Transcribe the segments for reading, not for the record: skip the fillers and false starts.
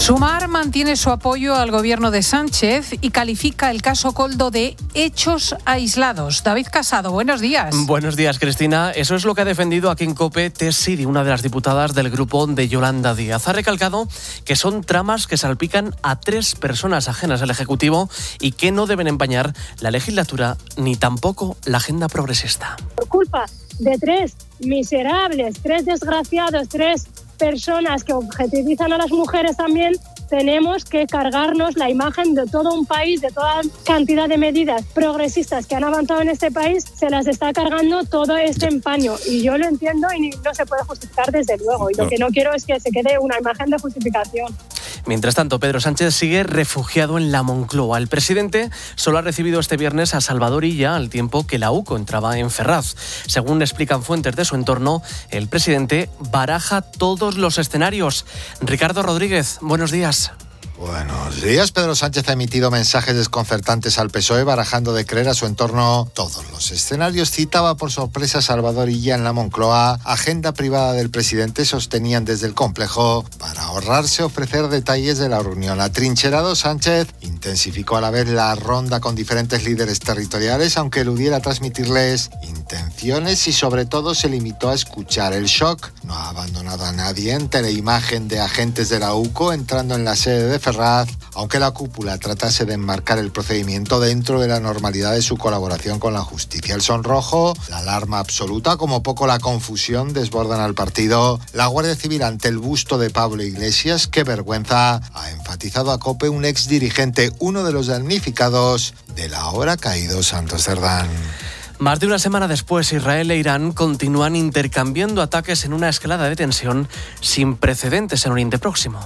Sumar mantiene su apoyo al gobierno de Sánchez y califica el caso Koldo de hechos aislados. David Casado, buenos días. Buenos días, Cristina. Eso es lo que ha defendido aquí en COPE Tess Siri, una de las diputadas del grupo de Yolanda Díaz. Ha recalcado que son tramas que salpican a 3 personas ajenas al Ejecutivo y que no deben empañar la legislatura ni tampoco la agenda progresista. Por culpa de 3 miserables, 3 desgraciados, 3 personas que objetivizan a las mujeres también, tenemos que cargarnos la imagen de todo un país, de toda cantidad de medidas progresistas que han avanzado en este país, se las está cargando todo este empaño. Y yo lo entiendo y no se puede justificar desde luego. Y lo que no quiero es que se quede una imagen de justificación. Mientras tanto, Pedro Sánchez sigue refugiado en la Moncloa. El presidente solo ha recibido este viernes a Salvador Illa al tiempo que la UCO entraba en Ferraz. Según explican fuentes de su entorno, el presidente baraja todos los escenarios. Ricardo Rodríguez, buenos días. Buenos días. Pedro Sánchez ha emitido mensajes desconcertantes al PSOE, barajando de creer a su entorno todos los escenarios. Citaba por sorpresa a Salvador Illa en la Moncloa. Agenda privada del presidente sostenían desde el complejo para ahorrarse ofrecer detalles de la reunión. Atrincherado, Sánchez intensificó a la vez la ronda con diferentes líderes territoriales, aunque eludiera transmitirles intenciones y sobre todo se limitó a escuchar. El shock no ha abandonado a nadie ante la imagen de agentes de la UCO entrando en la sede de Ferraz, aunque la cúpula tratase de enmarcar el procedimiento dentro de la normalidad de su colaboración con la justicia. El sonrojo, la alarma absoluta, como poco la confusión, desbordan al partido. La Guardia Civil ante el busto de Pablo Iglesias, qué vergüenza, ha enfatizado a COPE un exdirigente, uno de los damnificados del ahora caído Santos Cerdán. Más de una semana después, Israel e Irán continúan intercambiando ataques en una escalada de tensión sin precedentes en Oriente Próximo.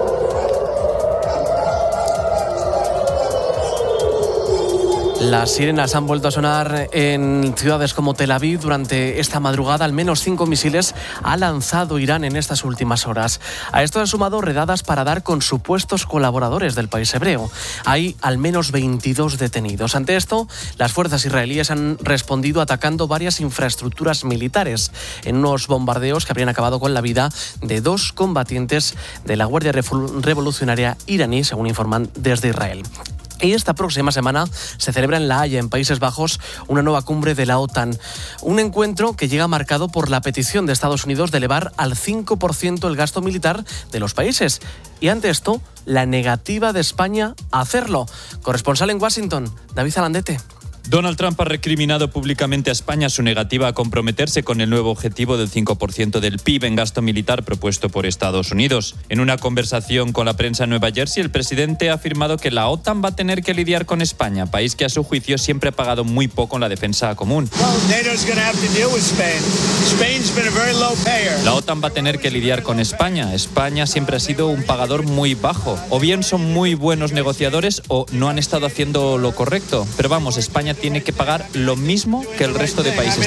Las sirenas han vuelto a sonar en ciudades como Tel Aviv durante esta madrugada. Al menos 5 misiles ha lanzado Irán en estas últimas horas. A esto han sumado redadas para dar con supuestos colaboradores del país hebreo. Hay al menos 22 detenidos. Ante esto, las fuerzas israelíes han respondido atacando varias infraestructuras militares en unos bombardeos que habrían acabado con la vida de 2 combatientes de la Guardia Revolucionaria iraní, según informan desde Israel. Y esta próxima semana se celebra en La Haya, en Países Bajos, una nueva cumbre de la OTAN. Un encuentro que llega marcado por la petición de Estados Unidos de elevar al 5% el gasto militar de los países. Y ante esto, la negativa de España a hacerlo. Corresponsal en Washington, David Alandete. Donald Trump ha recriminado públicamente a España su negativa a comprometerse con el nuevo objetivo del 5% del PIB en gasto militar propuesto por Estados Unidos. En una conversación con la prensa en Nueva Jersey, el presidente ha afirmado que la OTAN va a tener que lidiar con España, país que a su juicio siempre ha pagado muy poco en la defensa común. La OTAN va a tener que lidiar con España. España siempre ha sido un pagador muy bajo. O bien son muy buenos negociadores o no han estado haciendo lo correcto. Pero vamos, España tiene que pagar lo mismo que el resto de países.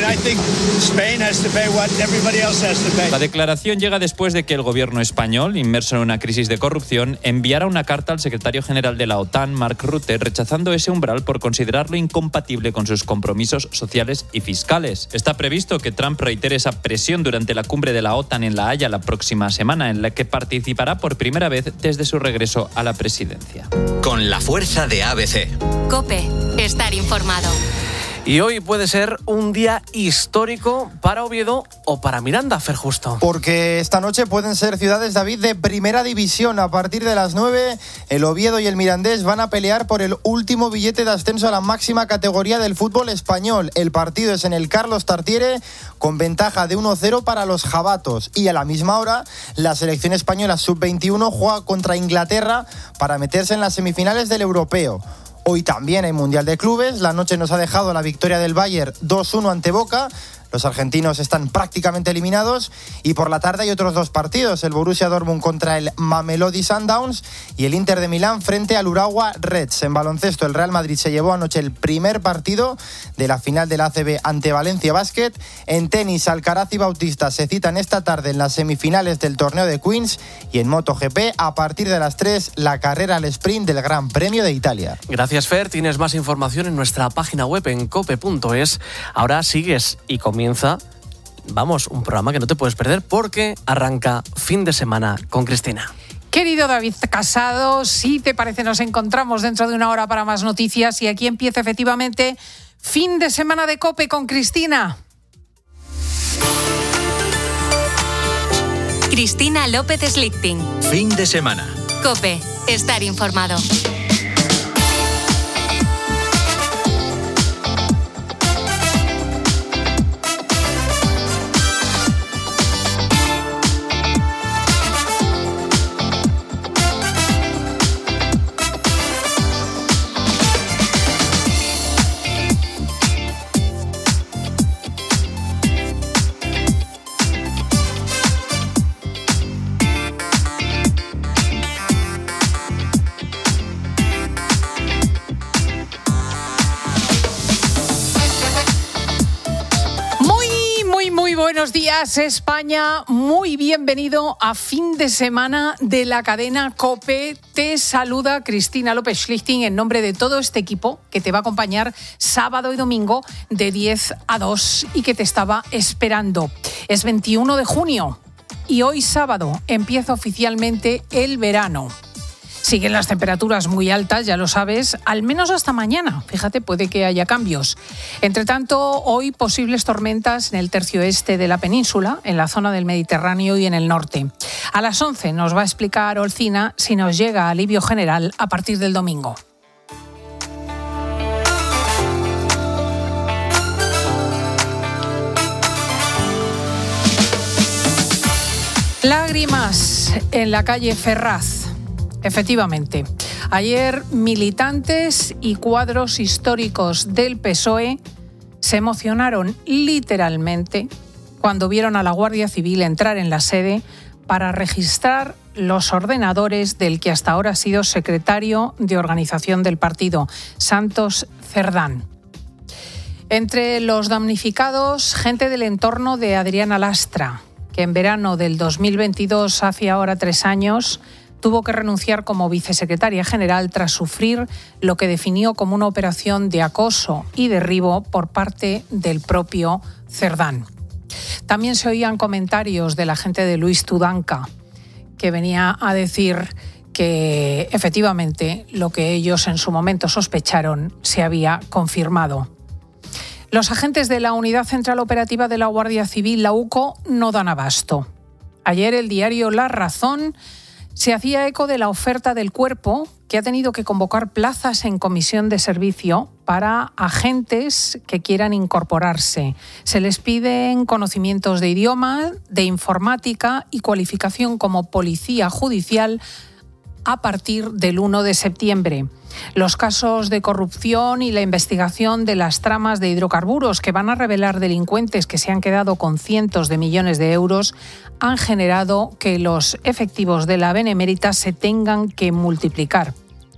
La declaración llega después de que el gobierno español, inmerso en una crisis de corrupción, enviara una carta al secretario general de la OTAN, Mark Rutte, rechazando ese umbral por considerarlo incompatible con sus compromisos sociales y fiscales. Está previsto que Trump reitere esa presión durante la cumbre de la OTAN en La Haya la próxima semana, en la que participará por primera vez desde su regreso a la presidencia. Con la fuerza de ABC. COPE. Estar informado. Y hoy puede ser un día histórico para Oviedo o para Miranda, Fer Justo. Porque esta noche pueden ser ciudades, David, de primera división. A partir de las 9, el Oviedo y el Mirandés van a pelear por el último billete de ascenso a la máxima categoría del fútbol español. El partido es en el Carlos Tartiere, con ventaja de 1-0 para los jabatos. Y a la misma hora, la selección española sub-21 juega contra Inglaterra para meterse en las semifinales del Europeo. Hoy también hay Mundial de Clubes. La noche nos ha dejado la victoria del Bayern 2-1 ante Boca. Los argentinos están prácticamente eliminados. Y por la tarde hay otros 2 partidos. El Borussia Dortmund contra el Mamelodi Sundowns y el Inter de Milán frente al Urawa Reds. En baloncesto, el Real Madrid se llevó anoche el primer partido de la final de la ACB ante Valencia Basket. En tenis, Alcaraz y Bautista se citan esta tarde en las semifinales del torneo de Queens. Y en MotoGP, a partir de las 3, la carrera al sprint del Gran Premio de Italia. Gracias, Fer. Tienes más información en nuestra página web en cope.es. Ahora sigues y comienza, un programa que no te puedes perder porque arranca Fin de Semana con Cristina. Querido David Casado, si te parece, nos encontramos dentro de una hora para más noticias y aquí empieza efectivamente fin de semana de COPE con Cristina. Cristina López Slichting. Fin de semana. COPE. Estar informado. Buenos días, España. Muy bienvenido a fin de semana de la cadena COPE. Te saluda Cristina López Slichting en nombre de todo este equipo que te va a acompañar sábado y domingo de 10 a 2 y que te estaba esperando. Es 21 de junio y hoy sábado empieza oficialmente el verano. Siguen las temperaturas muy altas, ya lo sabes, al menos hasta mañana. Fíjate, puede que haya cambios. Entre tanto, hoy posibles tormentas en el tercio este de la península, en la zona del Mediterráneo y en el norte. A las 11 nos va a explicar Olcina si nos llega alivio general a partir del domingo. Lágrimas en la calle Ferraz. Efectivamente, ayer militantes y cuadros históricos del PSOE se emocionaron literalmente cuando vieron a la Guardia Civil entrar en la sede para registrar los ordenadores del que hasta ahora ha sido secretario de organización del partido, Santos Cerdán. Entre los damnificados, gente del entorno de Adriana Lastra, que en verano del 2022, hace ahora 3 años, tuvo que renunciar como vicesecretaria general tras sufrir lo que definió como una operación de acoso y derribo por parte del propio Cerdán. También se oían comentarios de la gente de Luis Tudanca, que venía a decir que efectivamente lo que ellos en su momento sospecharon se había confirmado. Los agentes de la Unidad Central Operativa de la Guardia Civil, la UCO, no dan abasto. Ayer el diario La Razón se hacía eco de la oferta del cuerpo, que ha tenido que convocar plazas en comisión de servicio para agentes que quieran incorporarse. Se les piden conocimientos de idioma, de informática y cualificación como policía judicial a partir del 1 de septiembre. Los casos de corrupción y la investigación de las tramas de hidrocarburos que van a revelar delincuentes que se han quedado con cientos de millones de euros han generado que los efectivos de la Benemérita se tengan que multiplicar.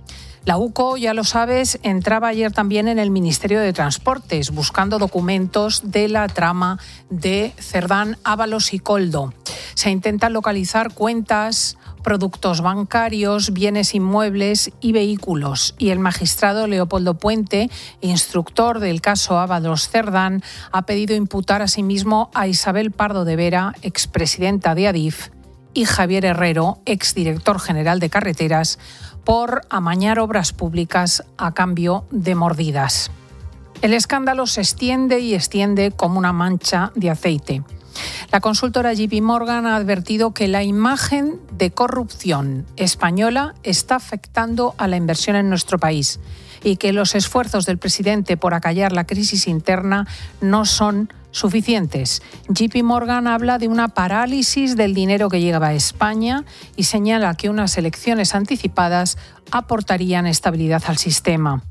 La UCO, ya lo sabes, entraba ayer también en el Ministerio de Transportes buscando documentos de la trama de Cerdán, Ábalos y Coldo. Se intentan localizar cuentas, productos bancarios, bienes inmuebles y vehículos. Y el magistrado Leopoldo Puente, instructor del caso Ábalos Cerdán, ha pedido imputar asimismo a Isabel Pardo de Vera, expresidenta de Adif, y Javier Herrero, exdirector general de Carreteras, por amañar obras públicas a cambio de mordidas. El escándalo se extiende y extiende como una mancha de aceite. La consultora JP Morgan ha advertido que la imagen de corrupción española está afectando a la inversión en nuestro país y que los esfuerzos del presidente por acallar la crisis interna no son suficientes. JP Morgan habla de una parálisis del dinero que llegaba a España y señala que unas elecciones anticipadas aportarían estabilidad al sistema.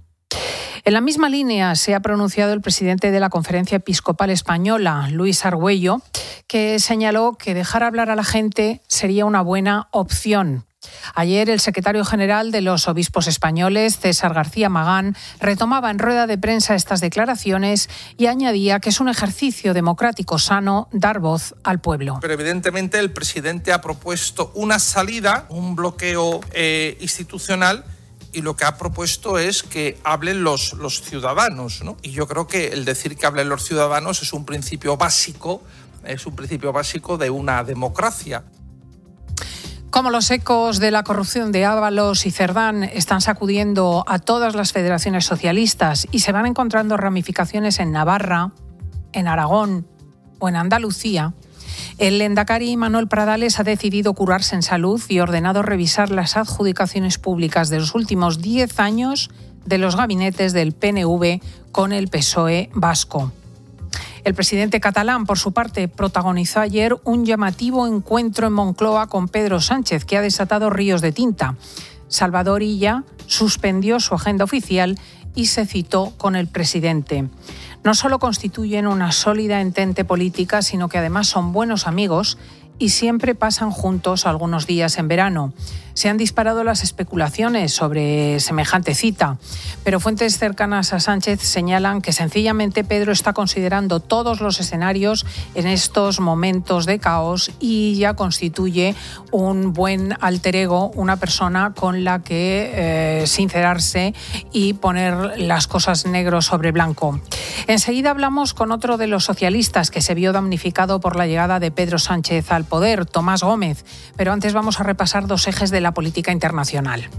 En la misma línea se ha pronunciado el presidente de la Conferencia Episcopal Española, Luis Argüello, que señaló que dejar hablar a la gente sería una buena opción. Ayer el secretario general de los obispos españoles, César García Magán, retomaba en rueda de prensa estas declaraciones y añadía que es un ejercicio democrático sano dar voz al pueblo. Pero evidentemente el presidente ha propuesto una salida, un bloqueo institucional, y lo que ha propuesto es que hablen los ciudadanos, ¿no? Y yo creo que el decir que hablen los ciudadanos es un principio básico de una democracia. Como los ecos de la corrupción de Ábalos y Cerdán están sacudiendo a todas las federaciones socialistas y se van encontrando ramificaciones en Navarra, en Aragón o en Andalucía, el lehendakari Manuel Pradales ha decidido curarse en salud y ordenado revisar las adjudicaciones públicas de los últimos 10 años de los gabinetes del PNV con el PSOE vasco. El presidente catalán, por su parte, protagonizó ayer un llamativo encuentro en Moncloa con Pedro Sánchez, que ha desatado ríos de tinta. Salvador Illa suspendió su agenda oficial y se citó con el presidente. No solo constituyen una sólida entente política, sino que además son buenos amigos y siempre pasan juntos algunos días en verano. Se han disparado las especulaciones sobre semejante cita, pero fuentes cercanas a Sánchez señalan que sencillamente Pedro está considerando todos los escenarios en estos momentos de caos y ya constituye un buen alter ego, una persona con la que sincerarse y poner las cosas negro sobre blanco. Enseguida hablamos con otro de los socialistas que se vio damnificado por la llegada de Pedro Sánchez al poder, Tomás Gómez, pero antes vamos a repasar dos ejes de la política internacional.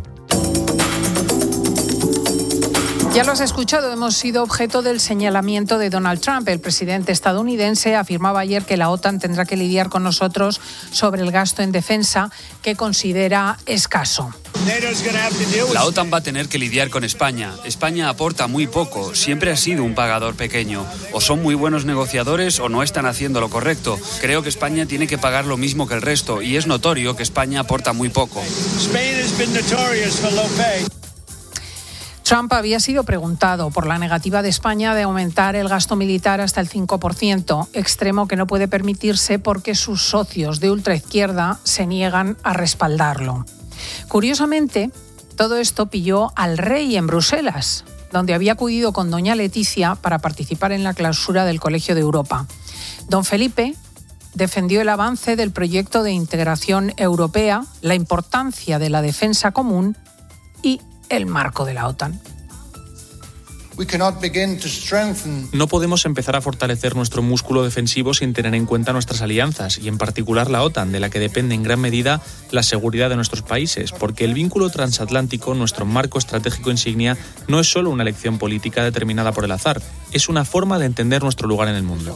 Ya lo has escuchado, hemos sido objeto del señalamiento de Donald Trump. El presidente estadounidense afirmaba ayer que la OTAN tendrá que lidiar con nosotros sobre el gasto en defensa que considera escaso. La OTAN va a tener que lidiar con España. España aporta muy poco, siempre ha sido un pagador pequeño. O son muy buenos negociadores o no están haciendo lo correcto. Creo que España tiene que pagar lo mismo que el resto y es notorio que España aporta muy poco. Trump había sido preguntado por la negativa de España de aumentar el gasto militar hasta el 5%, extremo que no puede permitirse porque sus socios de ultraizquierda se niegan a respaldarlo. Curiosamente, todo esto pilló al rey en Bruselas, donde había acudido con doña Leticia para participar en la clausura del Colegio de Europa. Don Felipe defendió el avance del proyecto de integración europea, la importancia de la defensa común y el marco de la OTAN. No podemos empezar a fortalecer nuestro músculo defensivo sin tener en cuenta nuestras alianzas y en particular la OTAN, de la que depende en gran medida la seguridad de nuestros países, porque el vínculo transatlántico, nuestro marco estratégico insignia, no es solo una elección política determinada por el azar, es una forma de entender nuestro lugar en el mundo.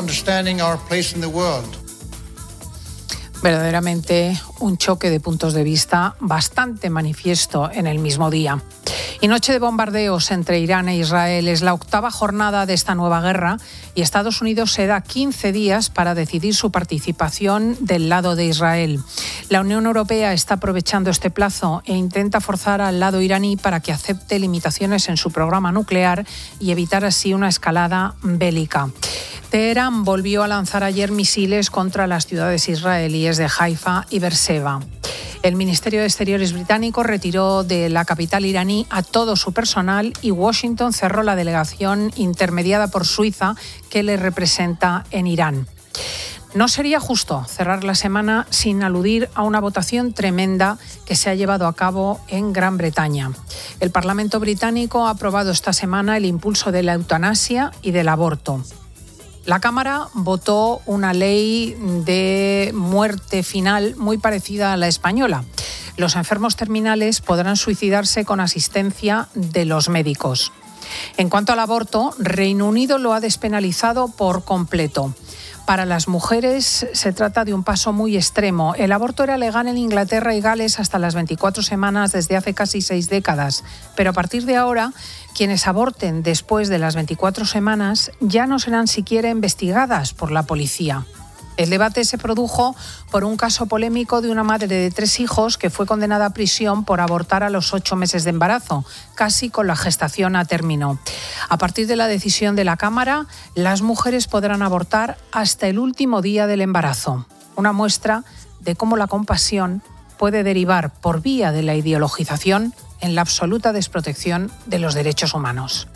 Verdaderamente un choque de puntos de vista bastante manifiesto en el mismo día. Y noche de bombardeos entre Irán e Israel es la octava jornada de esta nueva guerra y Estados Unidos se da 15 días para decidir su participación del lado de Israel. La Unión Europea está aprovechando este plazo e intenta forzar al lado iraní para que acepte limitaciones en su programa nuclear y evitar así una escalada bélica. Teherán volvió a lanzar ayer misiles contra las ciudades israelíes de Haifa y Beerseba. El Ministerio de Exteriores británico retiró de la capital iraní a todo su personal y Washington cerró la delegación intermediada por Suiza que le representa en Irán. No sería justo cerrar la semana sin aludir a una votación tremenda que se ha llevado a cabo en Gran Bretaña. El Parlamento británico ha aprobado esta semana el impulso de la eutanasia y del aborto. La Cámara votó una ley de muerte final muy parecida a la española. Los enfermos terminales podrán suicidarse con asistencia de los médicos. En cuanto al aborto, Reino Unido lo ha despenalizado por completo. Para las mujeres se trata de un paso muy extremo. El aborto era legal en Inglaterra y Gales hasta las 24 semanas desde hace casi 6 décadas. Pero a partir de ahora, quienes aborten después de las 24 semanas ya no serán siquiera investigadas por la policía. El debate se produjo por un caso polémico de una madre de 3 hijos que fue condenada a prisión por abortar a los 8 meses de embarazo, casi con la gestación a término. A partir de la decisión de la Cámara, las mujeres podrán abortar hasta el último día del embarazo. Una muestra de cómo la compasión puede derivar por vía de la ideologización en la absoluta desprotección de los derechos humanos.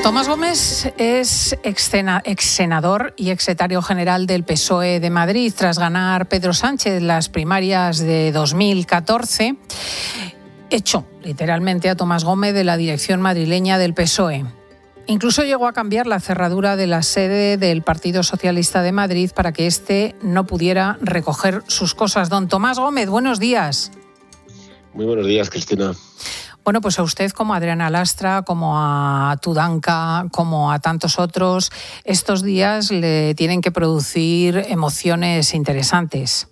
Tomás Gómez es ex senador y ex secretario general del PSOE de Madrid tras ganar Pedro Sánchez las primarias de 2014. Echó literalmente a Tomás Gómez de la dirección madrileña del PSOE. Incluso llegó a cambiar la cerradura de la sede del Partido Socialista de Madrid para que éste no pudiera recoger sus cosas. Don Tomás Gómez, buenos días. Muy buenos días, Cristina. Bueno, pues a usted, como a Adriana Lastra, como a Tudanca, como a tantos otros, estos días le tienen que producir emociones interesantes.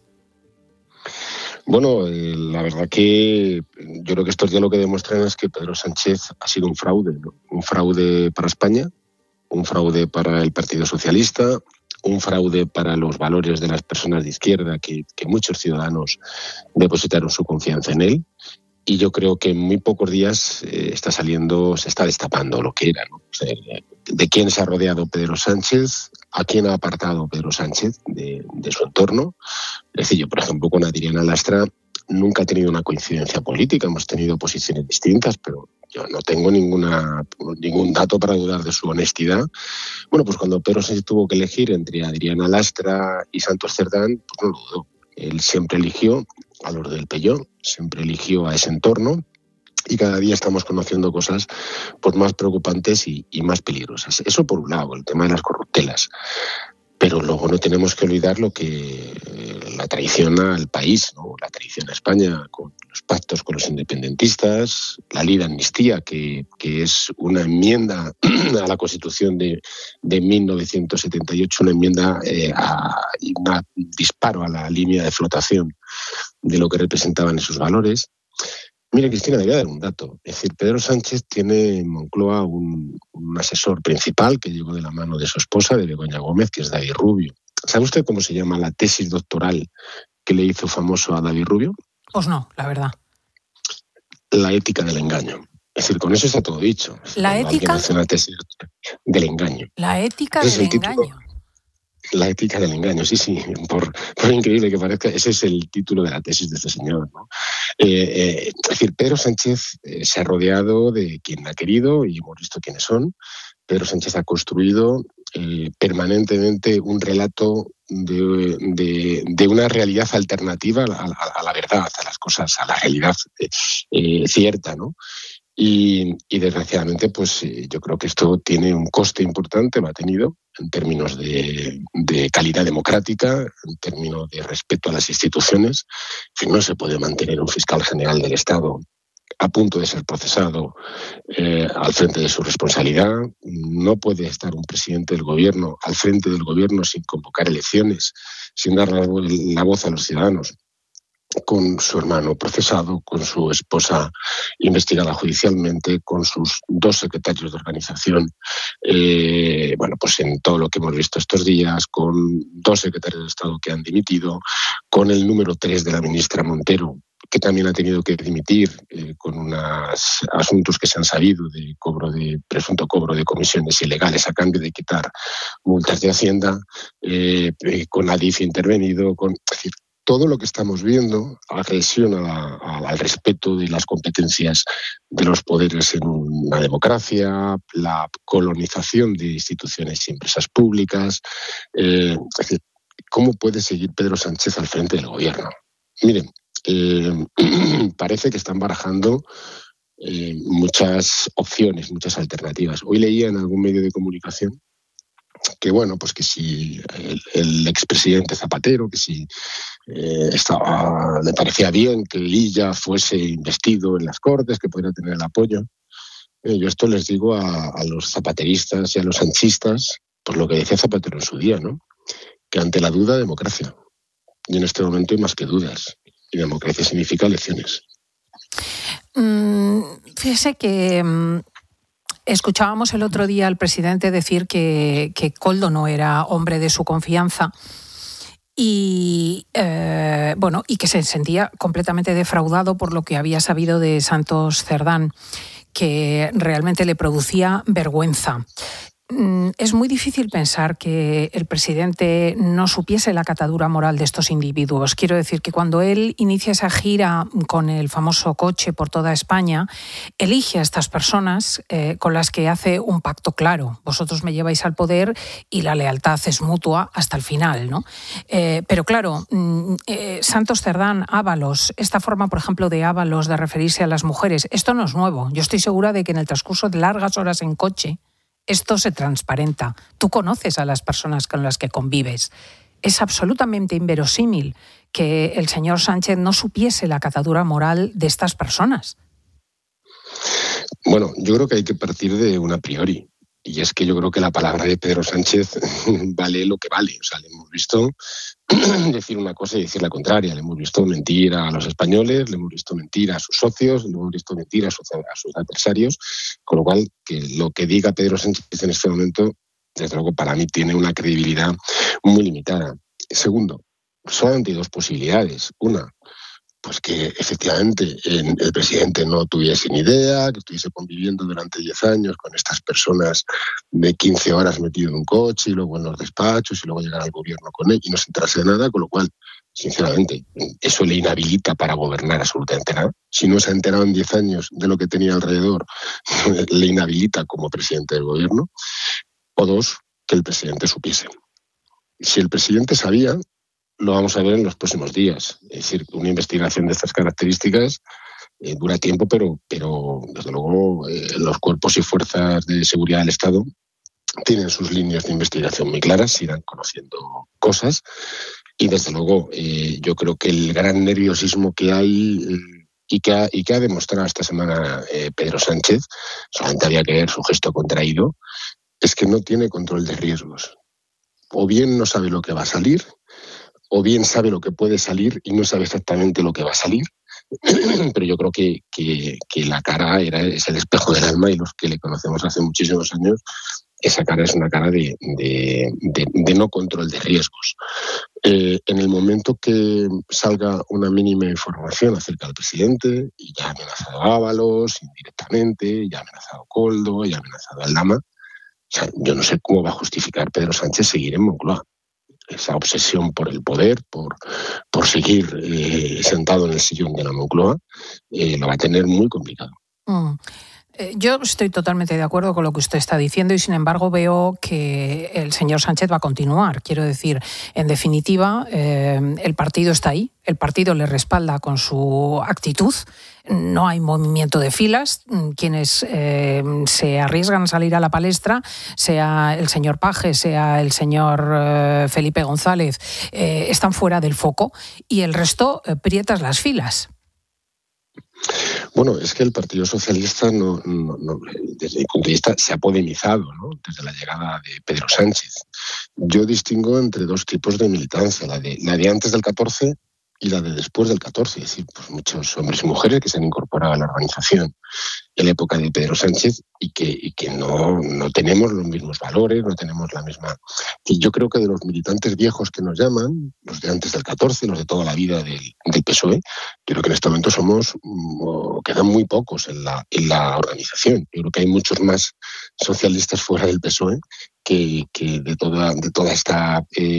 Bueno, la verdad que yo creo que estos días lo que demuestran es que Pedro Sánchez ha sido un fraude, ¿no? Un fraude para España, un fraude para el Partido Socialista, un fraude para los valores de las personas de izquierda que muchos ciudadanos depositaron su confianza en él. Y yo creo que en muy pocos días se está destapando lo que era, ¿no? O sea, de quién se ha rodeado Pedro Sánchez, a quién ha apartado Pedro Sánchez de su entorno. Es decir, yo, por ejemplo, con Adriana Lastra nunca he tenido una coincidencia política, hemos tenido posiciones distintas, pero yo no tengo ningún dato para dudar de su honestidad. Bueno, pues cuando Pedro Sánchez tuvo que elegir entre Adriana Lastra y Santos Cerdán, pues no lo dudó. Él siempre eligió a los del Pelló, siempre eligió a ese entorno, y cada día estamos conociendo cosas pues más preocupantes y más peligrosas. Eso por un lado, el tema de las corruptelas. Pero luego no tenemos que olvidar lo que la traición al país, ¿no? La traición a España con los pactos con los independentistas, la ley de amnistía, que es una enmienda a la Constitución de 1978, una enmienda y un disparo a la línea de flotación de lo que representaban esos valores. Mira, Cristina, le voy a dar un dato. Es decir, Pedro Sánchez tiene en Moncloa un asesor principal que llegó de la mano de su esposa, de Begoña Gómez, que es David Rubio. ¿Sabe usted cómo se llama la tesis doctoral que le hizo famoso a David Rubio? Pues no, la verdad. La ética del engaño. Es decir, con eso está todo dicho. ¿La ética? Hace una tesis del engaño. La ética del engaño. La ética del engaño, sí, por increíble que parezca, ese es el título de la tesis de este señor, ¿no? Es decir, Pedro Sánchez se ha rodeado de quien ha querido y hemos visto quiénes son. Pedro Sánchez ha construido permanentemente un relato de una realidad alternativa a la verdad, a las cosas, a la realidad cierta, ¿no? Y desgraciadamente, pues yo creo que esto tiene un coste importante, lo ha tenido, en términos de calidad democrática, en términos de respeto a las instituciones. Que no se puede mantener un fiscal general del Estado a punto de ser procesado al frente de su responsabilidad. No puede estar un presidente del gobierno al frente del gobierno sin convocar elecciones, sin dar la voz a los ciudadanos, con su hermano procesado, con su esposa investigada judicialmente, con sus 2 secretarios de organización, pues en todo lo que hemos visto estos días, con 2 secretarios de Estado que han dimitido, con el número 3 de la ministra Montero, que también ha tenido que dimitir con unos asuntos que se han sabido de presunto cobro de comisiones ilegales a cambio de quitar multas de Hacienda, con la DIF intervenido, es decir, todo lo que estamos viendo, agresión al respeto de las competencias de los poderes en una democracia, la colonización de instituciones y empresas públicas. Es decir, ¿cómo puede seguir Pedro Sánchez al frente del gobierno? Miren, parece que están barajando muchas opciones, muchas alternativas. Hoy leía en algún medio de comunicación que pues que si el expresidente Zapatero, que si le parecía bien que Illa fuese investido en las Cortes, que pudiera tener el apoyo. Yo esto les digo a los zapateristas y a los sanchistas, pues lo que decía Zapatero en su día, ¿no? Que ante la duda, democracia. Y en este momento hay más que dudas. Y democracia significa elecciones. Fíjese que escuchábamos el otro día al presidente decir que Koldo no era hombre de su confianza y que se sentía completamente defraudado por lo que había sabido de Santos Cerdán, que realmente le producía vergüenza. Es muy difícil pensar que el presidente no supiese la catadura moral de estos individuos. Quiero decir que cuando él inicia esa gira con el famoso coche por toda España, elige a estas personas con las que hace un pacto claro. Vosotros me lleváis al poder y la lealtad es mutua hasta el final, ¿no? Pero claro, Santos Cerdán, Ábalos, esta forma, por ejemplo, de Ábalos de referirse a las mujeres, esto no es nuevo. Yo estoy segura de que en el transcurso de largas horas en coche esto se transparenta. Tú conoces a las personas con las que convives. Es absolutamente inverosímil que el señor Sánchez no supiese la catadura moral de estas personas. Bueno, yo creo que hay que partir de un a priori. Y es que yo creo que la palabra de Pedro Sánchez vale lo que vale. O sea, le hemos visto decir una cosa y decir la contraria. Le hemos visto mentir a los españoles, le hemos visto mentir a sus socios, le hemos visto mentir a sus adversarios. Con lo cual, que lo que diga Pedro Sánchez en este momento, desde luego para mí tiene una credibilidad muy limitada. Segundo, solamente hay dos posibilidades. Una, pues que efectivamente el presidente no tuviese ni idea, que estuviese conviviendo durante 10 años con estas personas de 15 horas metido en un coche y luego en los despachos y luego llegar al gobierno con él y no se enterase de nada, con lo cual, sinceramente, eso le inhabilita para gobernar absolutamente nada. Si no se ha enterado en 10 años de lo que tenía alrededor, le inhabilita como presidente del gobierno. O dos, que el presidente supiese. Si el presidente sabía, lo vamos a ver en los próximos días. Es decir, una investigación de estas características dura tiempo, pero desde luego los cuerpos y fuerzas de seguridad del Estado tienen sus líneas de investigación muy claras, irán conociendo cosas y desde luego yo creo que el gran nerviosismo que hay y que ha demostrado esta semana Pedro Sánchez, solamente había que ver su gesto contraído, es que no tiene control de riesgos. O bien no sabe lo que va a salir, o bien sabe lo que puede salir y no sabe exactamente lo que va a salir, pero yo creo que la cara es el espejo del alma y los que le conocemos hace muchísimos años, esa cara es una cara de no control de riesgos. En el momento que salga una mínima información acerca del presidente, y ya ha amenazado a Ábalos indirectamente, ya ha amenazado a Koldo, ya ha amenazado a Aldama, o sea, yo no sé cómo va a justificar Pedro Sánchez seguir en Moncloa. Esa obsesión por el poder, por seguir sentado en el sillón de la Moncloa, lo va a tener muy complicado. Yo estoy totalmente de acuerdo con lo que usted está diciendo y, sin embargo, veo que el señor Sánchez va a continuar. Quiero decir, en definitiva, el partido está ahí, el partido le respalda con su actitud, no hay movimiento de filas. Quienes se arriesgan a salir a la palestra, sea el señor Paje, sea el señor Felipe González, están fuera del foco y el resto prietas las filas. Bueno, es que el Partido Socialista, no, desde mi punto de vista, se ha podemizado, ¿no?, desde la llegada de Pedro Sánchez. Yo distingo entre dos tipos de militancia, la de antes del 14 y la de después del 14, es decir, pues muchos hombres y mujeres que se han incorporado a la organización en la época de Pedro Sánchez y que no tenemos los mismos valores, no tenemos la misma... Y yo creo que de los militantes viejos que nos llaman, los de antes del 14, los de toda la vida del PSOE, creo que en este momento quedan muy pocos en la organización. Yo creo que hay muchos más socialistas fuera del PSOE que de toda esta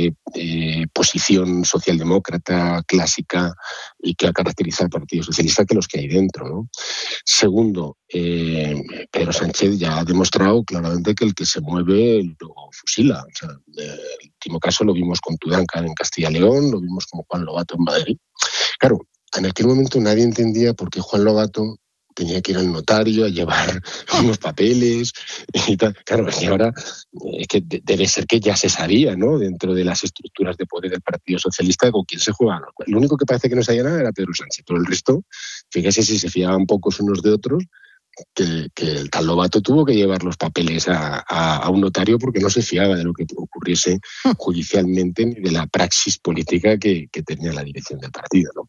posición socialdemócrata clásica y que ha caracterizado al Partido Socialista que los que hay dentro, ¿no? Segundo, Pedro Sánchez ya ha demostrado claramente que el que se mueve lo fusila. O sea, el último caso lo vimos con Tudanca en Castilla y León, lo vimos con Juan Lobato en Madrid. Claro, en aquel momento nadie entendía por qué Juan Lobato tenía que ir al notario a llevar unos papeles y tal. Claro, y ahora es que debe ser que ya se sabía, ¿no?, dentro de las estructuras de poder del Partido Socialista con quién se juega. Lo único que parece que no sabía nada era Pedro Sánchez, pero el resto, fíjese si se fiaban pocos unos de otros, que el tal Lobato tuvo que llevar los papeles a un notario porque no se fiaba de lo que ocurriese judicialmente ni de la praxis política que tenía la dirección del partido, ¿no?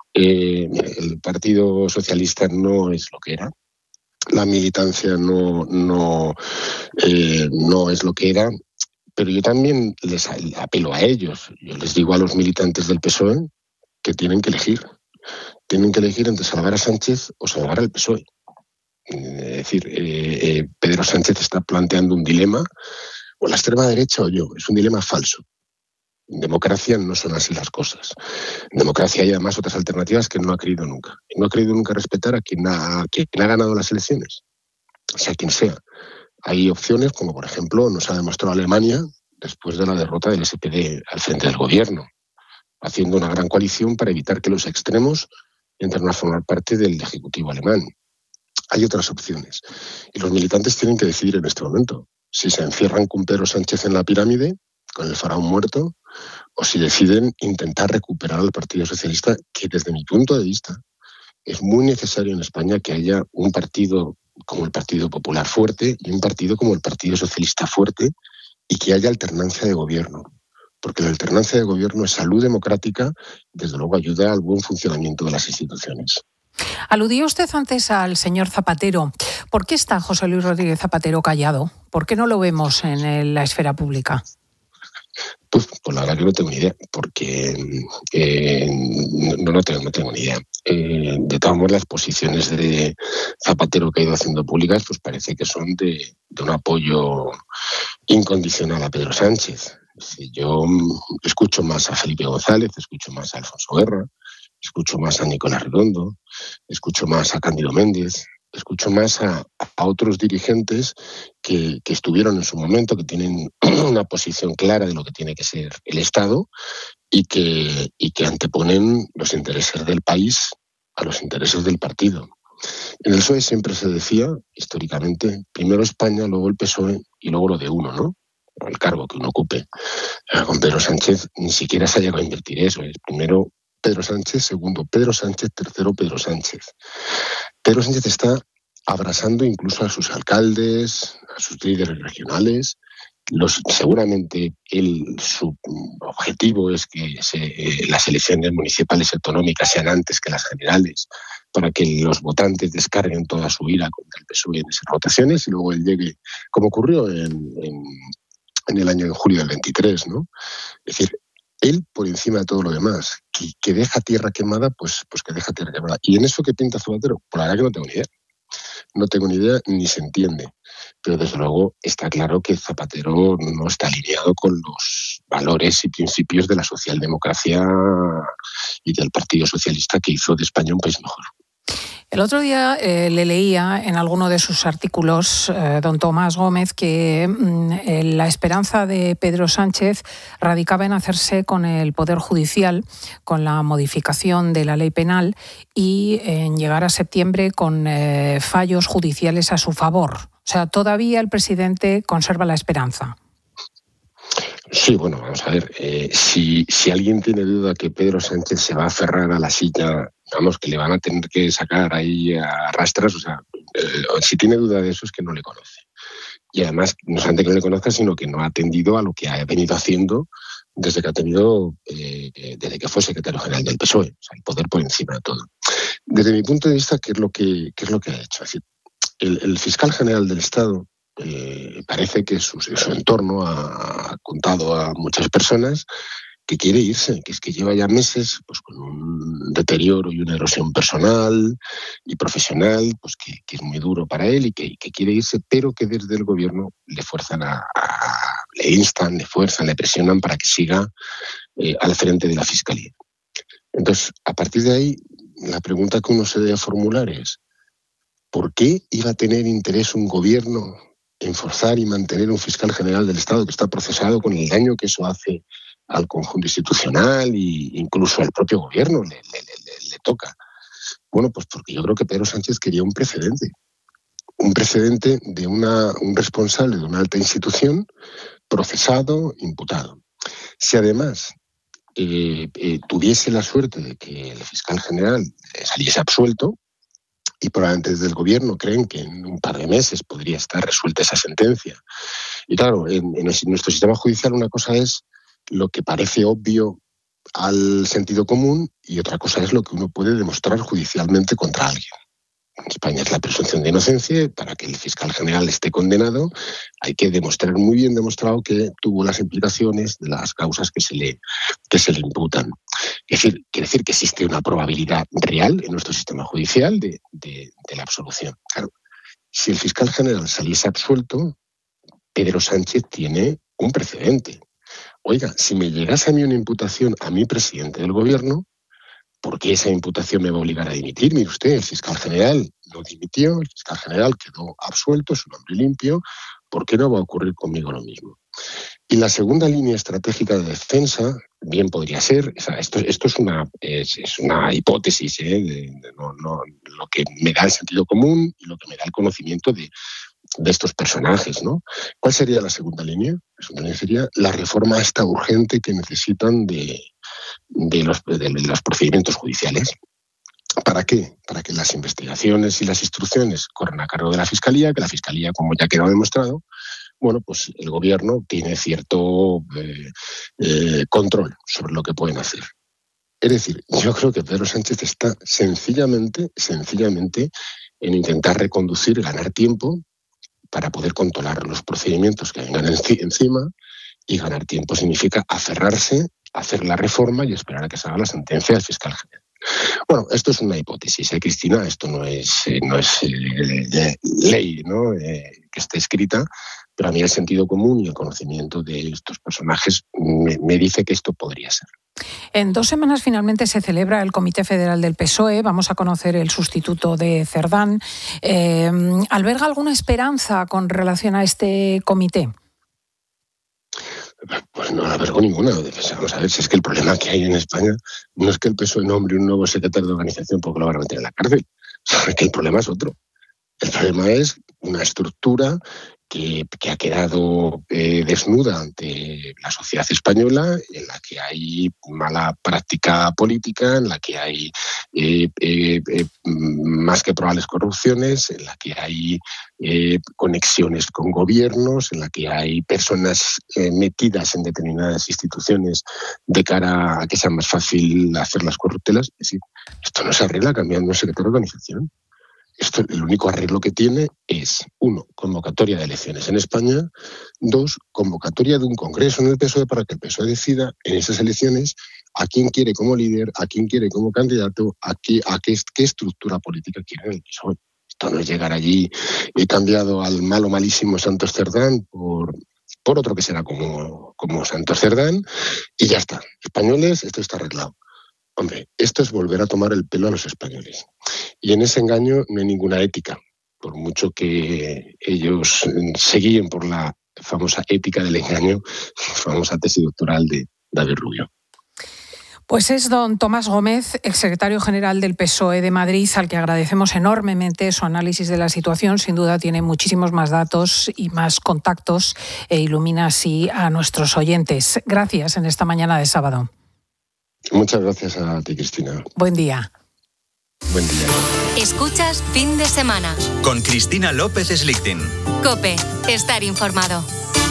El Partido Socialista no es lo que era, la militancia no es lo que era, pero yo también les apelo a ellos. Yo les digo a los militantes del PSOE que tienen que elegir entre salvar a Sánchez o salvar al PSOE. Pedro Sánchez está planteando un dilema, o la extrema derecha o yo, es un dilema falso. En democracia no son así las cosas. En democracia hay además otras alternativas que no ha querido nunca. No ha querido nunca respetar a quien ha ganado las elecciones, sea quien sea. Hay opciones como, por ejemplo, nos ha demostrado Alemania después de la derrota del SPD al frente del gobierno, haciendo una gran coalición para evitar que los extremos entren a formar parte del Ejecutivo alemán. Hay otras opciones. Y los militantes tienen que decidir en este momento si se encierran con Pedro Sánchez en la pirámide, con el faraón muerto, o si deciden intentar recuperar al Partido Socialista, que desde mi punto de vista es muy necesario en España que haya un partido como el Partido Popular fuerte y un partido como el Partido Socialista fuerte, y que haya alternancia de gobierno. Porque la alternancia de gobierno es salud democrática y desde luego ayuda al buen funcionamiento de las instituciones. Aludía usted antes al señor Zapatero. ¿Por qué está José Luis Rodríguez Zapatero callado? ¿Por qué no lo vemos en la esfera pública? Pues la verdad que no tengo ni idea, porque no tengo ni idea. De todas maneras, las posiciones de Zapatero que ha ido haciendo públicas, pues parece que son de un apoyo incondicional a Pedro Sánchez. Yo escucho más a Felipe González, escucho más a Alfonso Guerra, escucho más a Nicolás Redondo, escucho más a Cándido Méndez, escucho más a otros dirigentes que estuvieron en su momento, que tienen una posición clara de lo que tiene que ser el Estado y que anteponen los intereses del país a los intereses del partido. En el PSOE siempre se decía, históricamente, primero España, luego el PSOE y luego lo de uno, ¿no? El cargo que uno ocupe. Con Pedro Sánchez ni siquiera se ha llegado a invertir eso. Es primero Pedro Sánchez, segundo Pedro Sánchez, tercero Pedro Sánchez. Pedro Sánchez está abrazando incluso a sus alcaldes, a sus líderes regionales. Seguramente su objetivo es que las elecciones municipales y autonómicas sean antes que las generales, para que los votantes descarguen toda su ira contra el PSOE en esas votaciones y luego él llegue, como ocurrió en el año de julio del 23, ¿no? Es decir, él por encima de todo lo demás, que deja tierra quemada, pues que deja tierra quemada. ¿Y en eso qué pinta Zapatero? Pues la verdad que no tengo ni idea. No tengo ni idea ni se entiende. Pero desde luego está claro que Zapatero no está alineado con los valores y principios de la socialdemocracia y del Partido Socialista, que hizo de España un país mejor. El otro día le leía en alguno de sus artículos, don Tomás Gómez, que la esperanza de Pedro Sánchez radicaba en hacerse con el Poder Judicial, con la modificación de la ley penal y en llegar a septiembre con fallos judiciales a su favor. O sea, todavía el presidente conserva la esperanza. Sí, bueno, vamos a ver. Si alguien tiene duda que Pedro Sánchez se va a aferrar a la silla, vamos, que le van a tener que sacar ahí a rastras, o sea, si tiene duda de eso es que no le conoce. Y además, no solamente que no le conozca, sino que no ha atendido a lo que ha venido haciendo desde que fue secretario general del PSOE, o sea, el poder por encima de todo. Desde mi punto de vista, ¿qué es lo que ha hecho? Es decir, el fiscal general del Estado parece que su entorno ha contado a muchas personas que quiere irse, que es que lleva ya meses pues con un deterioro y una erosión personal y profesional, pues que es muy duro para él y que quiere irse, pero que desde el gobierno le fuerzan le instan, le fuerzan, le presionan para que siga al frente de la Fiscalía. Entonces, a partir de ahí, la pregunta que uno se debe formular es: ¿por qué iba a tener interés un gobierno en forzar y mantener un fiscal general del Estado que está procesado con el daño que eso hace al conjunto institucional e incluso al propio gobierno le toca? Bueno, pues porque yo creo que Pedro Sánchez quería un precedente de un responsable de una alta institución procesado, imputado. Si además tuviese la suerte de que el fiscal general saliese absuelto, y probablemente desde el gobierno creen que en un par de meses podría estar resuelta esa sentencia. Y claro, en nuestro sistema judicial una cosa es lo que parece obvio al sentido común y otra cosa es lo que uno puede demostrar judicialmente contra alguien. En España es la presunción de inocencia. Para que el fiscal general esté condenado hay que demostrar muy bien demostrado que tuvo las implicaciones de las causas que se le imputan. Es decir, quiere decir que existe una probabilidad real en nuestro sistema judicial de la absolución. Claro, si el fiscal general saliese absuelto, Pedro Sánchez tiene un precedente. Oiga, si me llegase a mí una imputación a mi presidente del gobierno, ¿por qué esa imputación me va a obligar a dimitir? Mire usted, el fiscal general no dimitió, el fiscal general quedó absuelto, es un hombre limpio. ¿Por qué no va a ocurrir conmigo lo mismo? Y la segunda línea estratégica de defensa bien podría ser, o sea, esto es una hipótesis, lo que me da el sentido común y lo que me da el conocimiento de estos personajes, ¿no? ¿Cuál sería la segunda línea? La segunda línea sería la reforma esta urgente que necesitan de los procedimientos judiciales. ¿Para qué? Para que las investigaciones y las instrucciones corran a cargo de la Fiscalía, que la Fiscalía, como ya quedó demostrado, bueno, pues el gobierno tiene cierto control sobre lo que pueden hacer. Es decir, yo creo que Pedro Sánchez está sencillamente en intentar reconducir y ganar tiempo para poder controlar los procedimientos que vengan encima, y ganar tiempo significa aferrarse, hacer la reforma y esperar a que salga la sentencia del fiscal general. Bueno, esto es una hipótesis, Cristina, esto no es ley, ¿no? Que esté escrita, pero a mí el sentido común y el conocimiento de estos personajes me dice que esto podría ser. En 2 semanas finalmente se celebra el Comité Federal del PSOE. Vamos a conocer el sustituto de Cerdán. ¿Alberga alguna esperanza con relación a este comité? Pues no albergo ninguna. Vamos a ver, si es que el problema que hay en España no es que el PSOE nombre un nuevo secretario de organización porque lo van a meter en la cárcel. Es que el problema es otro. El problema es una estructura que ha quedado desnuda ante la sociedad española, en la que hay mala práctica política, en la que hay más que probables corrupciones, en la que hay conexiones con gobiernos, en la que hay personas metidas en determinadas instituciones de cara a que sea más fácil hacer las corruptelas. Es decir, esto no se arregla cambiando un secretario de organización. Esto, el único arreglo que tiene es, 1, convocatoria de elecciones en España, 2, convocatoria de un congreso en el PSOE para que el PSOE decida en esas elecciones a quién quiere como líder, a quién quiere como candidato, a qué estructura política quiere el PSOE. Esto no es llegar allí, he cambiado al malísimo Santos Cerdán por otro que será como Santos Cerdán, y ya está. Españoles, esto está arreglado. Hombre, esto es volver a tomar el pelo a los españoles. Y en ese engaño no hay ninguna ética, por mucho que ellos se guíen por la famosa ética del engaño, famosa tesis doctoral de David Rubio. Pues es don Tomás Gómez, exsecretario general del PSOE de Madrid, al que agradecemos enormemente su análisis de la situación. Sin duda tiene muchísimos más datos y más contactos e ilumina así a nuestros oyentes. Gracias en esta mañana de sábado. Muchas gracias a ti, Cristina. Buen día. Buen día. Escuchas Fin de Semana. Con Cristina López Slichting. COPE. Estar informado.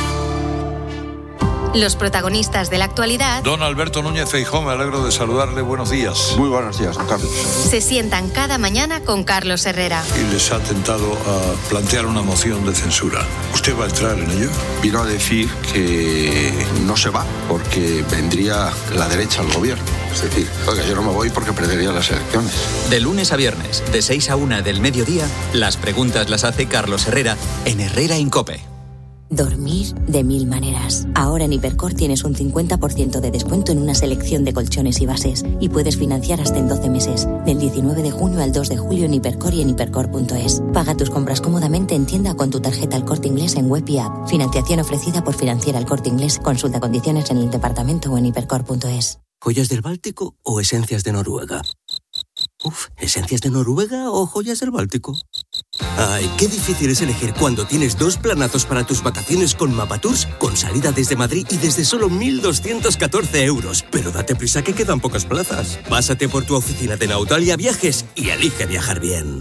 Los protagonistas de la actualidad. Don Alberto Núñez Feijóo, me alegro de saludarle. Buenos días. Muy buenos días, don Carlos. Se sientan cada mañana con Carlos Herrera. Y les ha tentado a plantear una moción de censura. ¿Usted va a entrar en ello? Vino a decir que no se va porque vendría la derecha al gobierno. Es decir, oiga, yo no me voy porque perdería las elecciones. De lunes a viernes, de 6 a 1 del mediodía, las preguntas las hace Carlos Herrera en Herrera en COPE. Dormir de 1000 maneras. Ahora en Hipercor tienes un 50% de descuento en una selección de colchones y bases y puedes financiar hasta en 12 meses. Del 19 de junio al 2 de julio en Hipercor y en hipercor.es. Paga tus compras cómodamente en tienda con tu tarjeta El Corte Inglés en web y app. Financiación ofrecida por Financiera El Corte Inglés. Consulta condiciones en el departamento o en hipercor.es. ¿Joyas del Báltico o esencias de Noruega? ¿Esencias de Noruega o joyas del Báltico? Ay, qué difícil es elegir cuando tienes 2 planazos para tus vacaciones con Mapatours, con salida desde Madrid y desde solo 1.214 euros. Pero date prisa que quedan pocas plazas. Pásate por tu oficina de Nautalia Viajes y elige viajar bien.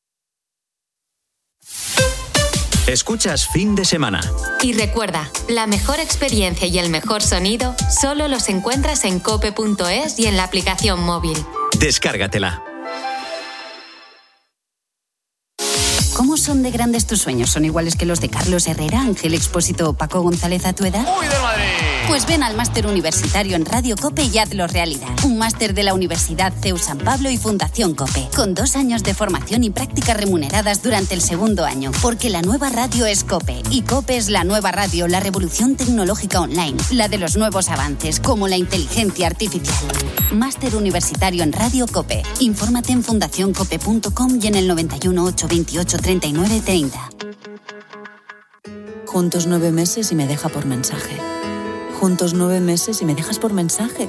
Escuchas Fin de Semana. Y recuerda, la mejor experiencia y el mejor sonido solo los encuentras en cope.es y en la aplicación móvil. Descárgatela. ¿Cómo son de grandes tus sueños? ¿Son iguales que los de Carlos Herrera, Ángel Expósito o Paco González Atueda? ¡Uy, del Madrid! Pues ven al máster universitario en Radio COPE y hazlo realidad. Un máster de la Universidad CEU San Pablo y Fundación COPE, con 2 años de formación y prácticas remuneradas durante el segundo año. Porque la nueva radio es COPE, y COPE es la nueva radio, la revolución tecnológica online, la de los nuevos avances, como la inteligencia artificial. Máster universitario en Radio COPE. Infórmate en fundacioncope.com y en el 91 828 39 30. Juntos 9 meses y me deja por mensaje. Juntos 9 meses y me dejas por mensaje.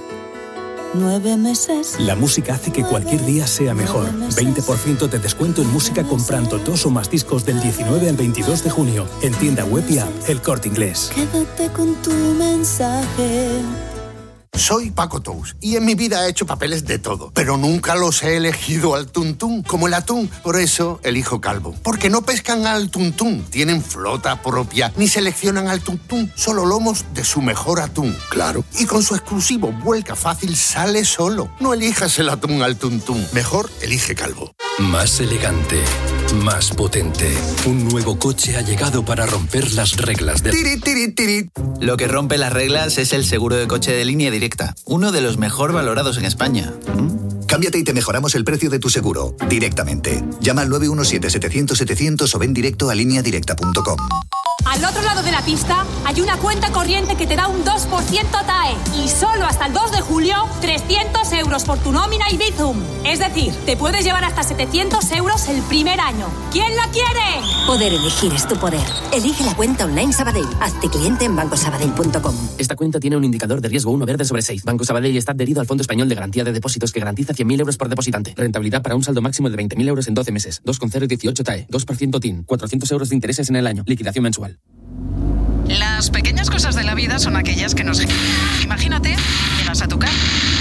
9 meses. La música hace que cualquier día sea mejor. 20% de descuento en música comprando 2 o más discos del 19 al 22 de junio. En tienda web y app, El Corte Inglés. Quédate con tu mensaje. Soy Paco Tous y en mi vida he hecho papeles de todo, pero nunca los he elegido al tuntún, como el atún. Por eso elijo Calvo, porque no pescan al tuntún, tienen flota propia, ni seleccionan al tuntún, solo lomos de su mejor atún. Claro. Y con su exclusivo Vuelca Fácil sale solo. No elijas el atún al tuntún, mejor elige Calvo. Más elegante, más potente. Un nuevo coche ha llegado para romper las reglas de... Tirit, tirit, tirit. Lo que rompe las reglas es el seguro de coche de Línea Directa, uno de los mejor valorados en España. Cámbiate y te mejoramos el precio de tu seguro directamente. Llama al 917-700-700 o ven directo a lineadirecta.com. Al otro lado de la pista hay una cuenta corriente que te da un 2% TAE y solo hasta el 2 de julio 300 euros por tu nómina y Bizum. Es decir, te puedes llevar hasta 700 euros el primer año. ¿Quién la quiere? Poder elegir es tu poder. Elige la cuenta online Sabadell. Hazte cliente en bancosabadell.com. Esta cuenta tiene un indicador de riesgo 1 verde sobre 6. Banco Sabadell está adherido al Fondo Español de Garantía de Depósitos que garantiza 100.000 euros por depositante. Rentabilidad para un saldo máximo de 20.000 euros en 12 meses. 2,018 TAE. 2% TIN. 400 euros de intereses en el año. Liquidación mensual. Las pequeñas cosas de la vida son aquellas que nos... Imagínate, llegas a tu casa.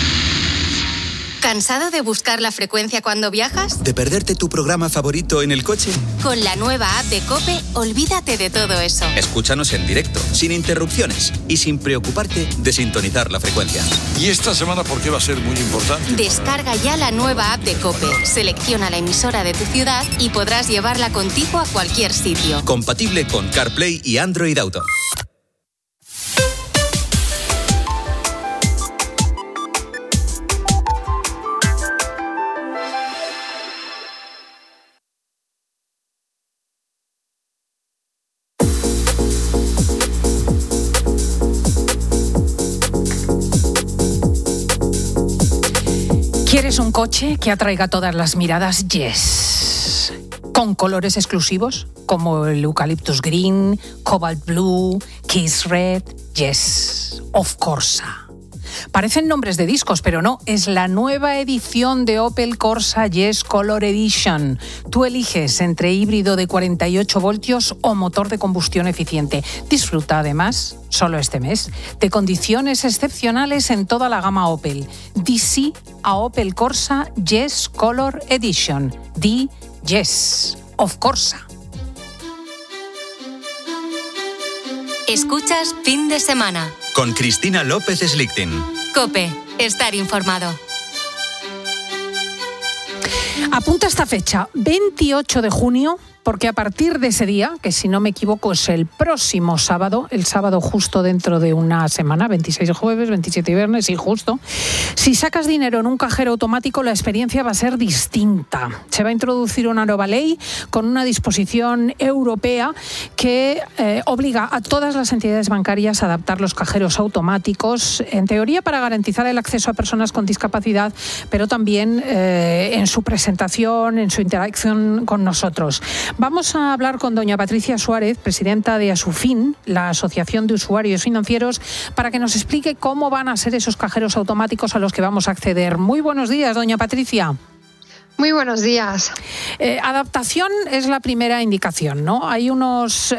¿Cansado de buscar la frecuencia cuando viajas? ¿De perderte tu programa favorito en el coche? Con la nueva app de COPE, olvídate de todo eso. Escúchanos en directo, sin interrupciones y sin preocuparte de sintonizar la frecuencia. ¿Y esta semana por qué va a ser muy importante? Descarga ya la nueva app de COPE, selecciona la emisora de tu ciudad y podrás llevarla contigo a cualquier sitio. Compatible con CarPlay y Android Auto. ¿Quieres un coche que atraiga todas las miradas? Yes. Con colores exclusivos como el Eucalyptus Green, Cobalt Blue, Kiss Red. Yes. Of Corsa. Parecen nombres de discos, pero no, es la nueva edición de Opel Corsa Yes Color Edition. Tú eliges entre híbrido de 48 voltios o motor de combustión eficiente. Disfruta además, solo este mes, de condiciones excepcionales en toda la gama Opel. Di sí a Opel Corsa Yes Color Edition. Di yes, of Corsa. Escuchas Fin de Semana. Con Cristina López Slichting. COPE, estar informado. Apunta esta fecha, 28 de junio, porque a partir de ese día, que si no me equivoco es el próximo sábado, el sábado justo dentro de una semana, 26 de jueves, 27 de viernes y justo, si sacas dinero en un cajero automático la experiencia va a ser distinta. Se va a introducir una nueva ley con una disposición europea que obliga a todas las entidades bancarias a adaptar los cajeros automáticos, en teoría para garantizar el acceso a personas con discapacidad, pero también en su presentación, en su interacción con nosotros. Vamos a hablar con doña Patricia Suárez, presidenta de Asufin, la Asociación de Usuarios Financieros, para que nos explique cómo van a ser esos cajeros automáticos a los que vamos a acceder. Muy buenos días, doña Patricia. Muy buenos días. Adaptación es la primera indicación, ¿no? Hay unos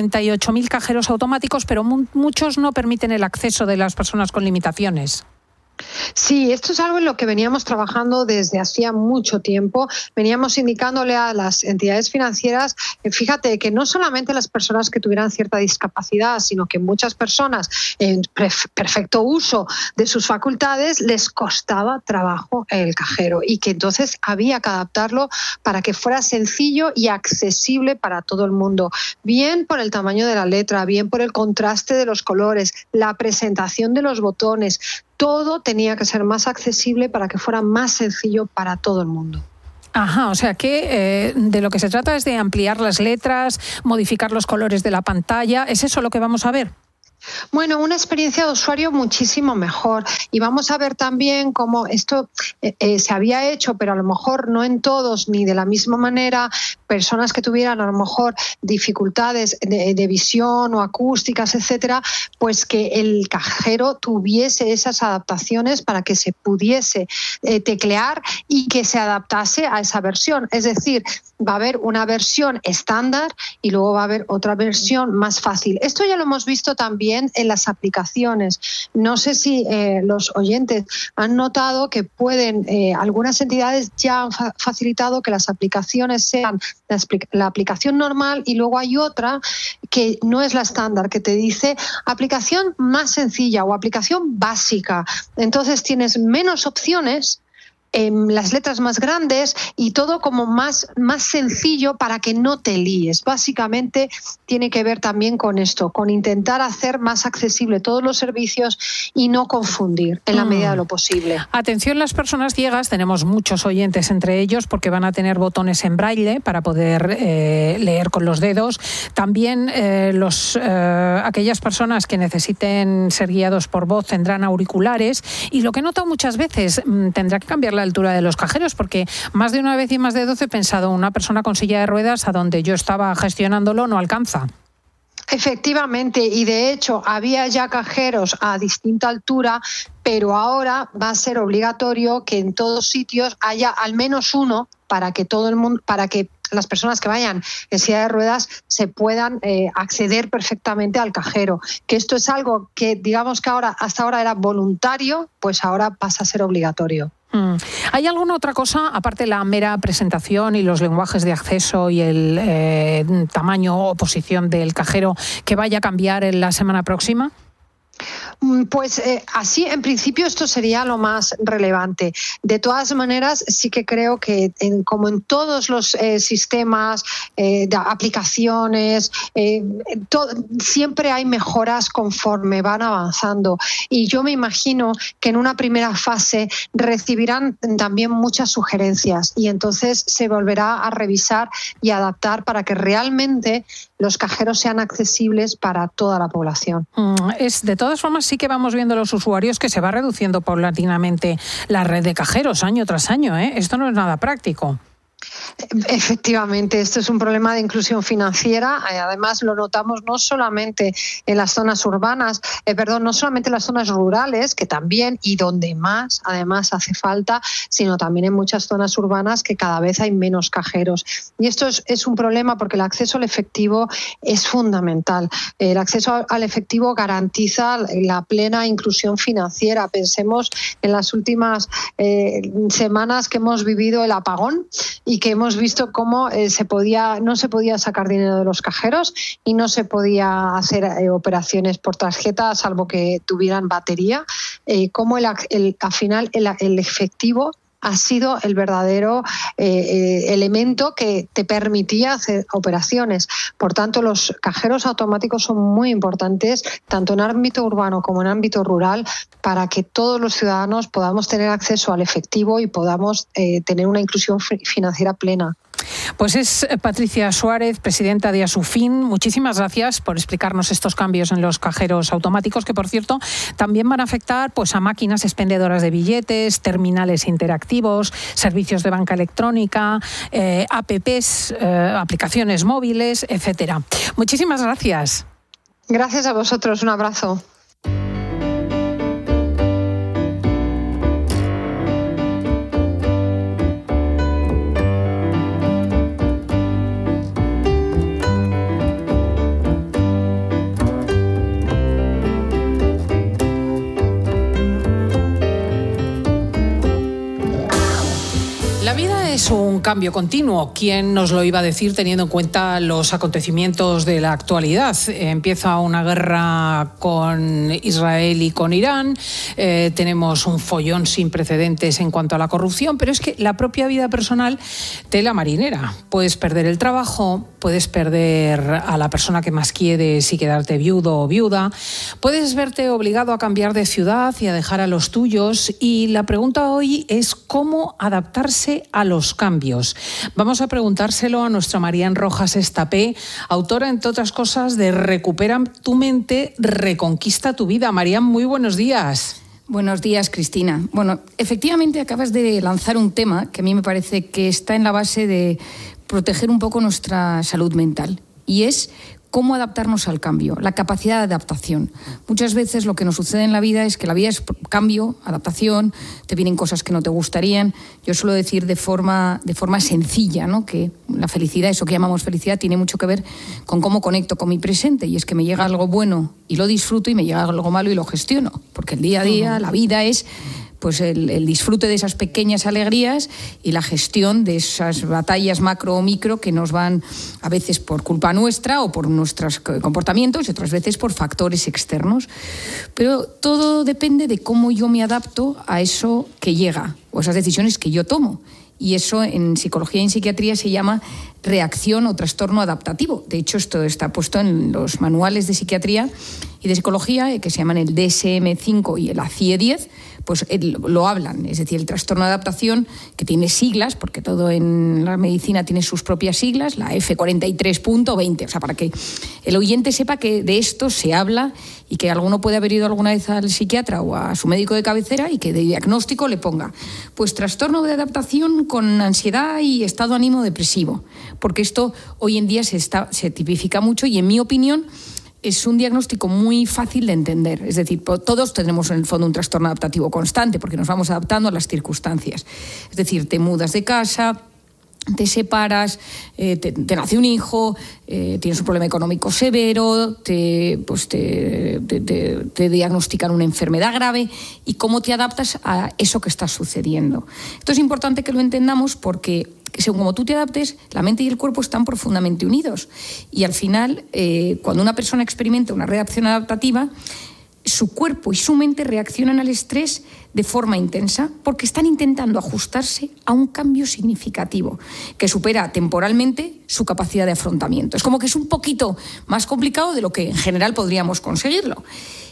38.000 cajeros automáticos, pero muchos no permiten el acceso de las personas con limitaciones. Sí, esto es algo en lo que veníamos trabajando desde hacía mucho tiempo. Veníamos indicándole a las entidades financieras, fíjate, que no solamente las personas que tuvieran cierta discapacidad, sino que muchas personas en perfecto uso de sus facultades les costaba trabajo el cajero y que entonces había que adaptarlo para que fuera sencillo y accesible para todo el mundo. Bien por el tamaño de la letra, bien por el contraste de los colores, la presentación de los botones. Todo tenía que ser más accesible para que fuera más sencillo para todo el mundo. Ajá, o sea que de lo que se trata es de ampliar las letras, modificar los colores de la pantalla. ¿Es eso lo que vamos a ver? Bueno, una experiencia de usuario muchísimo mejor y vamos a ver también cómo esto se había hecho, pero a lo mejor no en todos ni de la misma manera, personas que tuvieran a lo mejor dificultades de visión o acústicas, etcétera, pues que el cajero tuviese esas adaptaciones para que se pudiese teclear y que se adaptase a esa versión. Es decir, va a haber una versión estándar y luego va a haber otra versión más fácil. Esto ya lo hemos visto también en las aplicaciones. No sé si los oyentes han notado que algunas entidades ya han facilitado que las aplicaciones sean la aplicación normal y luego hay otra que no es la estándar, que te dice aplicación más sencilla o aplicación básica. Entonces tienes menos opciones, las letras más grandes y todo como más sencillo para que no te líes. Básicamente tiene que ver también con esto, con intentar hacer más accesible todos los servicios y no confundir en la medida de lo posible. Atención las personas ciegas, tenemos muchos oyentes entre ellos porque van a tener botones en braille para poder leer con los dedos. También aquellas personas que necesiten ser guiados por voz tendrán auriculares y lo que he notado muchas veces, tendrá que cambiar la altura de los cajeros porque más de una vez y más de 12 he pensado, una persona con silla de ruedas a donde yo estaba gestionándolo no alcanza. Efectivamente, y de hecho había ya cajeros a distinta altura, pero ahora va a ser obligatorio que en todos sitios haya al menos uno para que todo el mundo, para que las personas que vayan en silla de ruedas se puedan acceder perfectamente al cajero. Que esto es algo que digamos que hasta ahora era voluntario, pues ahora pasa a ser obligatorio. ¿Hay alguna otra cosa, aparte de la mera presentación y los lenguajes de acceso y el tamaño o posición del cajero, que vaya a cambiar en la semana próxima? Pues así, en principio, esto sería lo más relevante. De todas maneras, sí que creo que, como en todos los sistemas de aplicaciones, siempre hay mejoras conforme van avanzando. Y yo me imagino que en una primera fase recibirán también muchas sugerencias y entonces se volverá a revisar y adaptar para que realmente los cajeros sean accesibles para toda la población. De todas formas, sí que vamos viendo los usuarios que se va reduciendo paulatinamente la red de cajeros año tras año, ¿eh? Esto no es nada práctico. Efectivamente, esto es un problema de inclusión financiera. Además, lo notamos no solamente en las zonas urbanas, no solamente en las zonas rurales, que también y donde más, además, hace falta, sino también en muchas zonas urbanas que cada vez hay menos cajeros. Y esto es un problema porque el acceso al efectivo es fundamental. El acceso al efectivo garantiza la plena inclusión financiera. Pensemos en las últimas semanas que hemos vivido el apagón y que hemos visto cómo no se podía sacar dinero de los cajeros y no se podía hacer operaciones por tarjeta salvo que tuvieran batería, cómo al final el efectivo ha sido el verdadero elemento que te permitía hacer operaciones. Por tanto, los cajeros automáticos son muy importantes, tanto en ámbito urbano como en ámbito rural, para que todos los ciudadanos podamos tener acceso al efectivo y podamos tener una inclusión financiera plena. Pues es Patricia Suárez, presidenta de Asufin. Muchísimas gracias por explicarnos estos cambios en los cajeros automáticos, que por cierto también van a afectar pues a máquinas expendedoras de billetes, terminales interactivos, servicios de banca electrónica, apps, aplicaciones móviles, etcétera. Muchísimas gracias. Gracias a vosotros. Un abrazo. un cambio continuo. ¿Quién nos lo iba a decir teniendo en cuenta los acontecimientos de la actualidad? Empieza una guerra con Israel y con Irán, tenemos un follón sin precedentes en cuanto a la corrupción, pero es que la propia vida personal, tela marinera. Puedes perder el trabajo, puedes perder a la persona que más quieres y quedarte viudo o viuda, puedes verte obligado a cambiar de ciudad y a dejar a los tuyos, y la pregunta hoy es cómo adaptarse a los cambios. Vamos a preguntárselo a nuestra Marian Rojas Estapé, autora, entre otras cosas, de Recupera tu mente, reconquista tu vida. Marian, muy buenos días. Buenos días, Cristina. Bueno, efectivamente acabas de lanzar un tema que a mí me parece que está en la base de proteger un poco nuestra salud mental, y es cómo adaptarnos al cambio, la capacidad de adaptación. Muchas veces lo que nos sucede en la vida es que la vida es cambio, adaptación, te vienen cosas que no te gustarían. Yo suelo decir de forma sencilla, ¿no?, que la felicidad, eso que llamamos felicidad, tiene mucho que ver con cómo conecto con mi presente, y es que me llega algo bueno y lo disfruto, y me llega algo malo y lo gestiono, porque el día a día, la vida es pues el disfrute de esas pequeñas alegrías y la gestión de esas batallas macro o micro que nos van a veces por culpa nuestra o por nuestros comportamientos, y otras veces por factores externos. Pero todo depende de cómo yo me adapto a eso que llega o esas decisiones que yo tomo. Y eso en psicología y en psiquiatría se llama reacción o trastorno adaptativo. De hecho, esto está puesto en los manuales de psiquiatría y de psicología, que se llaman el DSM-5 y el ACIE-10, pues lo hablan. Es decir, el trastorno de adaptación, que tiene siglas, porque todo en la medicina tiene sus propias siglas, la F43.20. O sea, para que el oyente sepa que de esto se habla y que alguno puede haber ido alguna vez al psiquiatra o a su médico de cabecera y que de diagnóstico le ponga, pues, trastorno de adaptación con ansiedad y estado de ánimo depresivo. Porque esto hoy en día se tipifica mucho, y en mi opinión es un diagnóstico muy fácil de entender. Es decir, todos tenemos en el fondo un trastorno adaptativo constante, porque nos vamos adaptando a las circunstancias. Es decir, te mudas de casa, te separas, te nace un hijo, tienes un problema económico severo, te diagnostican una enfermedad grave, y cómo te adaptas a eso que está sucediendo. Esto es importante que lo entendamos, porque según como tú te adaptes, la mente y el cuerpo están profundamente unidos, y al final, cuando una persona experimenta una reacción adaptativa, su cuerpo y su mente reaccionan al estrés de forma intensa, porque están intentando ajustarse a un cambio significativo que supera temporalmente su capacidad de afrontamiento. Es como que es un poquito más complicado de lo que en general podríamos conseguirlo.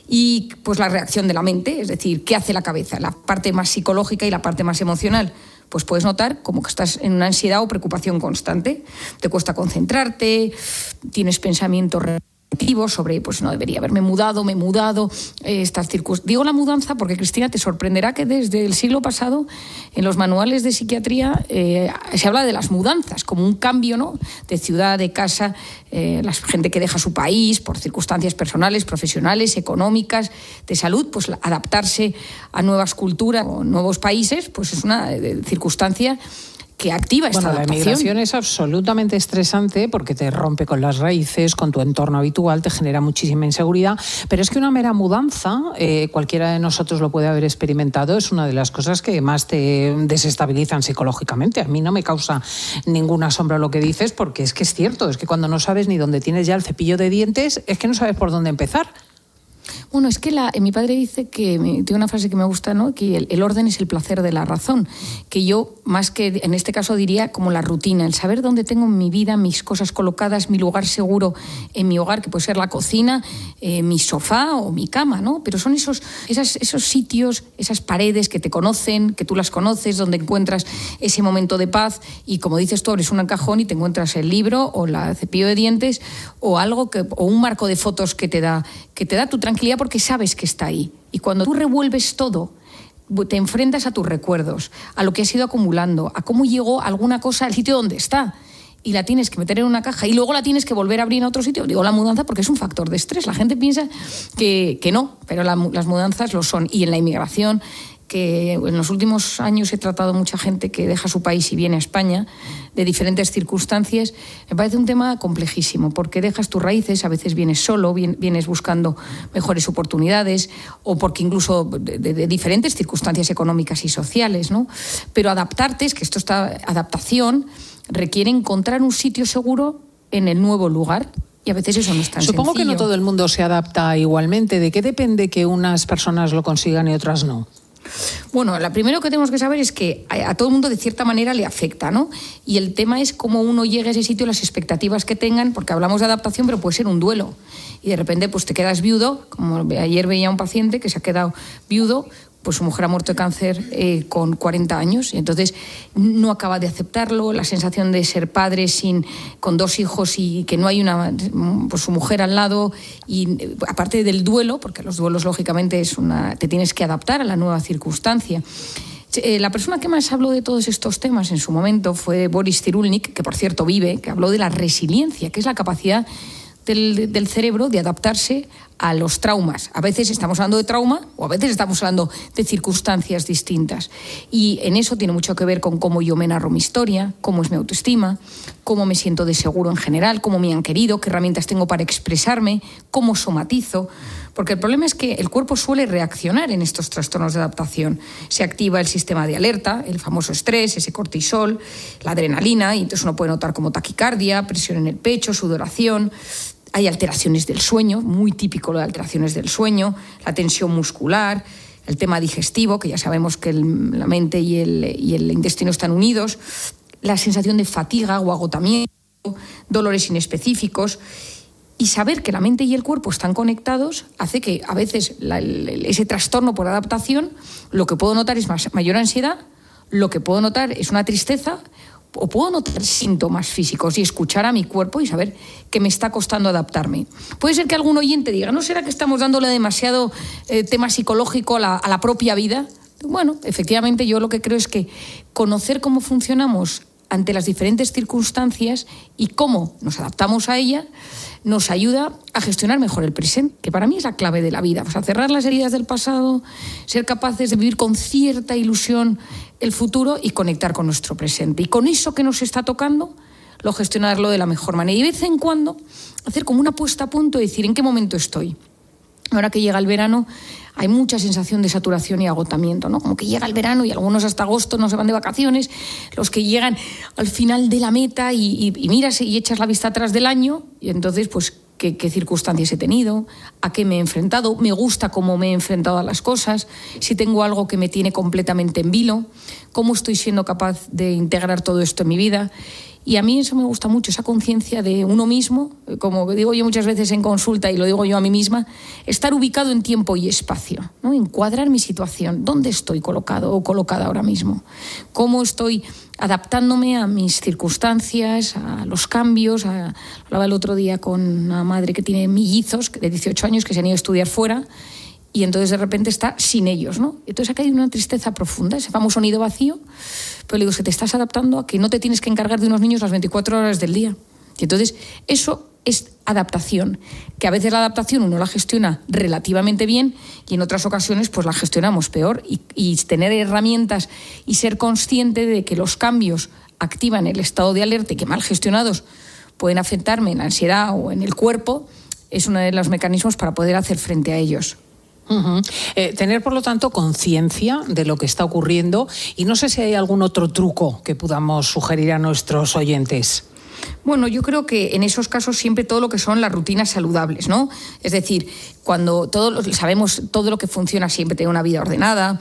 Y pues la reacción de la mente, es decir, ¿qué hace la cabeza? La parte más psicológica y la parte más emocional. Pues puedes notar como que estás en una ansiedad o preocupación constante, te cuesta concentrarte, tienes pensamientos sobre, pues no debería haberme mudado, me he mudado, estas circunstancias. Digo la mudanza porque, Cristina, te sorprenderá que desde el siglo pasado en los manuales de psiquiatría se habla de las mudanzas como un cambio, ¿no?, de ciudad, de casa, la gente que deja su país por circunstancias personales, profesionales, económicas, de salud, pues adaptarse a nuevas culturas o nuevos países, pues es una circunstancia que activa esta adaptación. La emigración es absolutamente estresante porque te rompe con las raíces, con tu entorno habitual, te genera muchísima inseguridad, pero es que una mera mudanza, cualquiera de nosotros lo puede haber experimentado, es una de las cosas que más te desestabilizan psicológicamente. A mí no me causa ningún asombro lo que dices, porque es que es cierto, es que cuando no sabes ni dónde tienes ya el cepillo de dientes, es que no sabes por dónde empezar. Bueno, es que mi padre dice que, tiene una frase que me gusta, ¿no?, que el orden es el placer de la razón, que yo, más que en este caso, diría como la rutina, el saber dónde tengo mi vida, mis cosas colocadas, mi lugar seguro en mi hogar, que puede ser la cocina, mi sofá o mi cama, ¿no? Pero son esos sitios, esas paredes que te conocen, que tú las conoces, donde encuentras ese momento de paz, y como dices tú, abres un cajón y te encuentras el libro o el cepillo de dientes o algo o un marco de fotos que te da tu tranquilidad, porque sabes que está ahí. Y cuando tú revuelves todo, te enfrentas a tus recuerdos, a lo que has ido acumulando, a cómo llegó alguna cosa al sitio donde está, y la tienes que meter en una caja y luego la tienes que volver a abrir en otro sitio. Digo la mudanza porque es un factor de estrés. La gente piensa que no, pero las mudanzas lo son. Y en la inmigración que en los últimos años he tratado mucha gente que deja su país y viene a España de diferentes circunstancias. Me parece un tema complejísimo, porque dejas tus raíces, a veces vienes solo, vienes buscando mejores oportunidades, o porque incluso de diferentes circunstancias económicas y sociales, ¿no? Pero adaptarte, es que adaptación requiere encontrar un sitio seguro en el nuevo lugar. Y a veces eso no es tan Supongo sencillo. que no todo el mundo se adapta igualmente. ¿De qué depende que unas personas lo consigan y otras no? Bueno, lo primero que tenemos que saber es que a todo el mundo de cierta manera le afecta, ¿no? Y el tema es cómo uno llega a ese sitio, las expectativas que tengan, porque hablamos de adaptación, pero puede ser un duelo. Y de repente pues te quedas viudo, como ayer veía un paciente que se ha quedado viudo, pues su mujer ha muerto de cáncer con 40 años, y entonces no acaba de aceptarlo, la sensación de ser padre con 2 hijos y que no hay pues su mujer al lado, y aparte del duelo, porque los duelos lógicamente te tienes que adaptar a la nueva circunstancia. La persona que más habló de todos estos temas en su momento fue Boris Cyrulnik, que por cierto vive, que habló de la resiliencia, que es la capacidad del cerebro de adaptarse a los traumas. A veces estamos hablando de trauma o a veces estamos hablando de circunstancias distintas. Y en eso tiene mucho que ver con cómo yo me narro mi historia, cómo es mi autoestima, cómo me siento de seguro en general, cómo me han querido, qué herramientas tengo para expresarme, cómo somatizo. Porque el problema es que el cuerpo suele reaccionar en estos trastornos de adaptación. Se activa el sistema de alerta, el famoso estrés, ese cortisol, la adrenalina, y entonces uno puede notar como taquicardia, presión en el pecho, sudoración. Hay alteraciones del sueño, muy típico lo de alteraciones del sueño, la tensión muscular, el tema digestivo, que ya sabemos que la mente y el intestino están unidos, la sensación de fatiga o agotamiento, dolores inespecíficos. Y saber que la mente y el cuerpo están conectados hace que a veces ese trastorno por adaptación, lo que puedo notar es mayor ansiedad, lo que puedo notar es una tristeza, o puedo notar síntomas físicos y escuchar a mi cuerpo y saber que me está costando adaptarme. Puede ser que algún oyente diga, ¿no será que estamos dándole demasiado tema psicológico a la propia vida? Bueno, efectivamente yo lo que creo es que conocer cómo funcionamos ante las diferentes circunstancias y cómo nos adaptamos a ella nos ayuda a gestionar mejor el presente, que para mí es la clave de la vida. O sea, cerrar las heridas del pasado, ser capaces de vivir con cierta ilusión el futuro y conectar con nuestro presente. Y con eso que nos está tocando, gestionarlo de la mejor manera. Y de vez en cuando hacer como una puesta a punto y decir en qué momento estoy. Ahora que llega el verano hay mucha sensación de saturación y agotamiento, ¿no? Como que llega el verano y algunos hasta agosto no se van de vacaciones, los que llegan al final de la meta y miras y echas la vista atrás del año y entonces pues qué circunstancias he tenido, a qué me he enfrentado, me gusta cómo me he enfrentado a las cosas, si tengo algo que me tiene completamente en vilo, cómo estoy siendo capaz de integrar todo esto en mi vida. Y a mí eso me gusta mucho, esa conciencia de uno mismo, como digo yo muchas veces en consulta y lo digo yo a mí misma, estar ubicado en tiempo y espacio, ¿no? Encuadrar mi situación, dónde estoy colocado o colocada ahora mismo, cómo estoy adaptándome a mis circunstancias, a los cambios. Hablaba el otro día con una madre que tiene mellizos de 18 años que se han ido a estudiar fuera y entonces de repente está sin ellos, ¿no? Entonces ha caído una tristeza profunda, ese famoso nido vacío. Pero le digo, es que te estás adaptando a que no te tienes que encargar de unos niños las 24 horas del día. Y entonces eso es adaptación, que a veces la adaptación uno la gestiona relativamente bien y en otras ocasiones pues la gestionamos peor. Y tener herramientas y ser consciente de que los cambios activan el estado de alerta y que mal gestionados pueden afectarme en la ansiedad o en el cuerpo es uno de los mecanismos para poder hacer frente a ellos. Uh-huh. Tener, por lo tanto, conciencia de lo que está ocurriendo y no sé si hay algún otro truco que podamos sugerir a nuestros oyentes. Bueno, yo creo que en esos casos siempre todo lo que son las rutinas saludables, ¿no? Es decir, cuando sabemos todo lo que funciona siempre, tener una vida ordenada,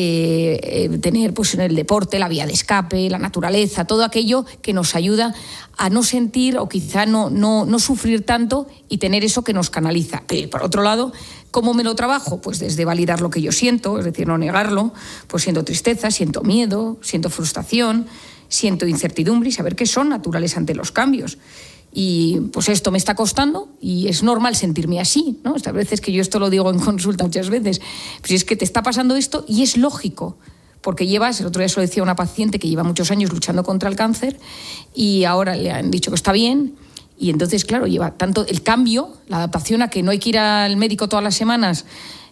tener pues el deporte, la vía de escape, la naturaleza, todo aquello que nos ayuda a no sentir o quizá no sufrir tanto y tener eso que nos canaliza. Pero por otro lado, ¿cómo me lo trabajo? Pues desde validar lo que yo siento, es decir, no negarlo, pues siento tristeza, siento miedo, siento frustración, siento incertidumbre y saber que son naturales ante los cambios. Y pues esto me está costando y es normal sentirme así, ¿no? Estas veces que yo esto lo digo en consulta muchas veces, pues es que te está pasando esto y es lógico, porque el otro día se lo decía a una paciente que lleva muchos años luchando contra el cáncer y ahora le han dicho que está bien y entonces, claro, lleva tanto el cambio, la adaptación a que no hay que ir al médico todas las semanas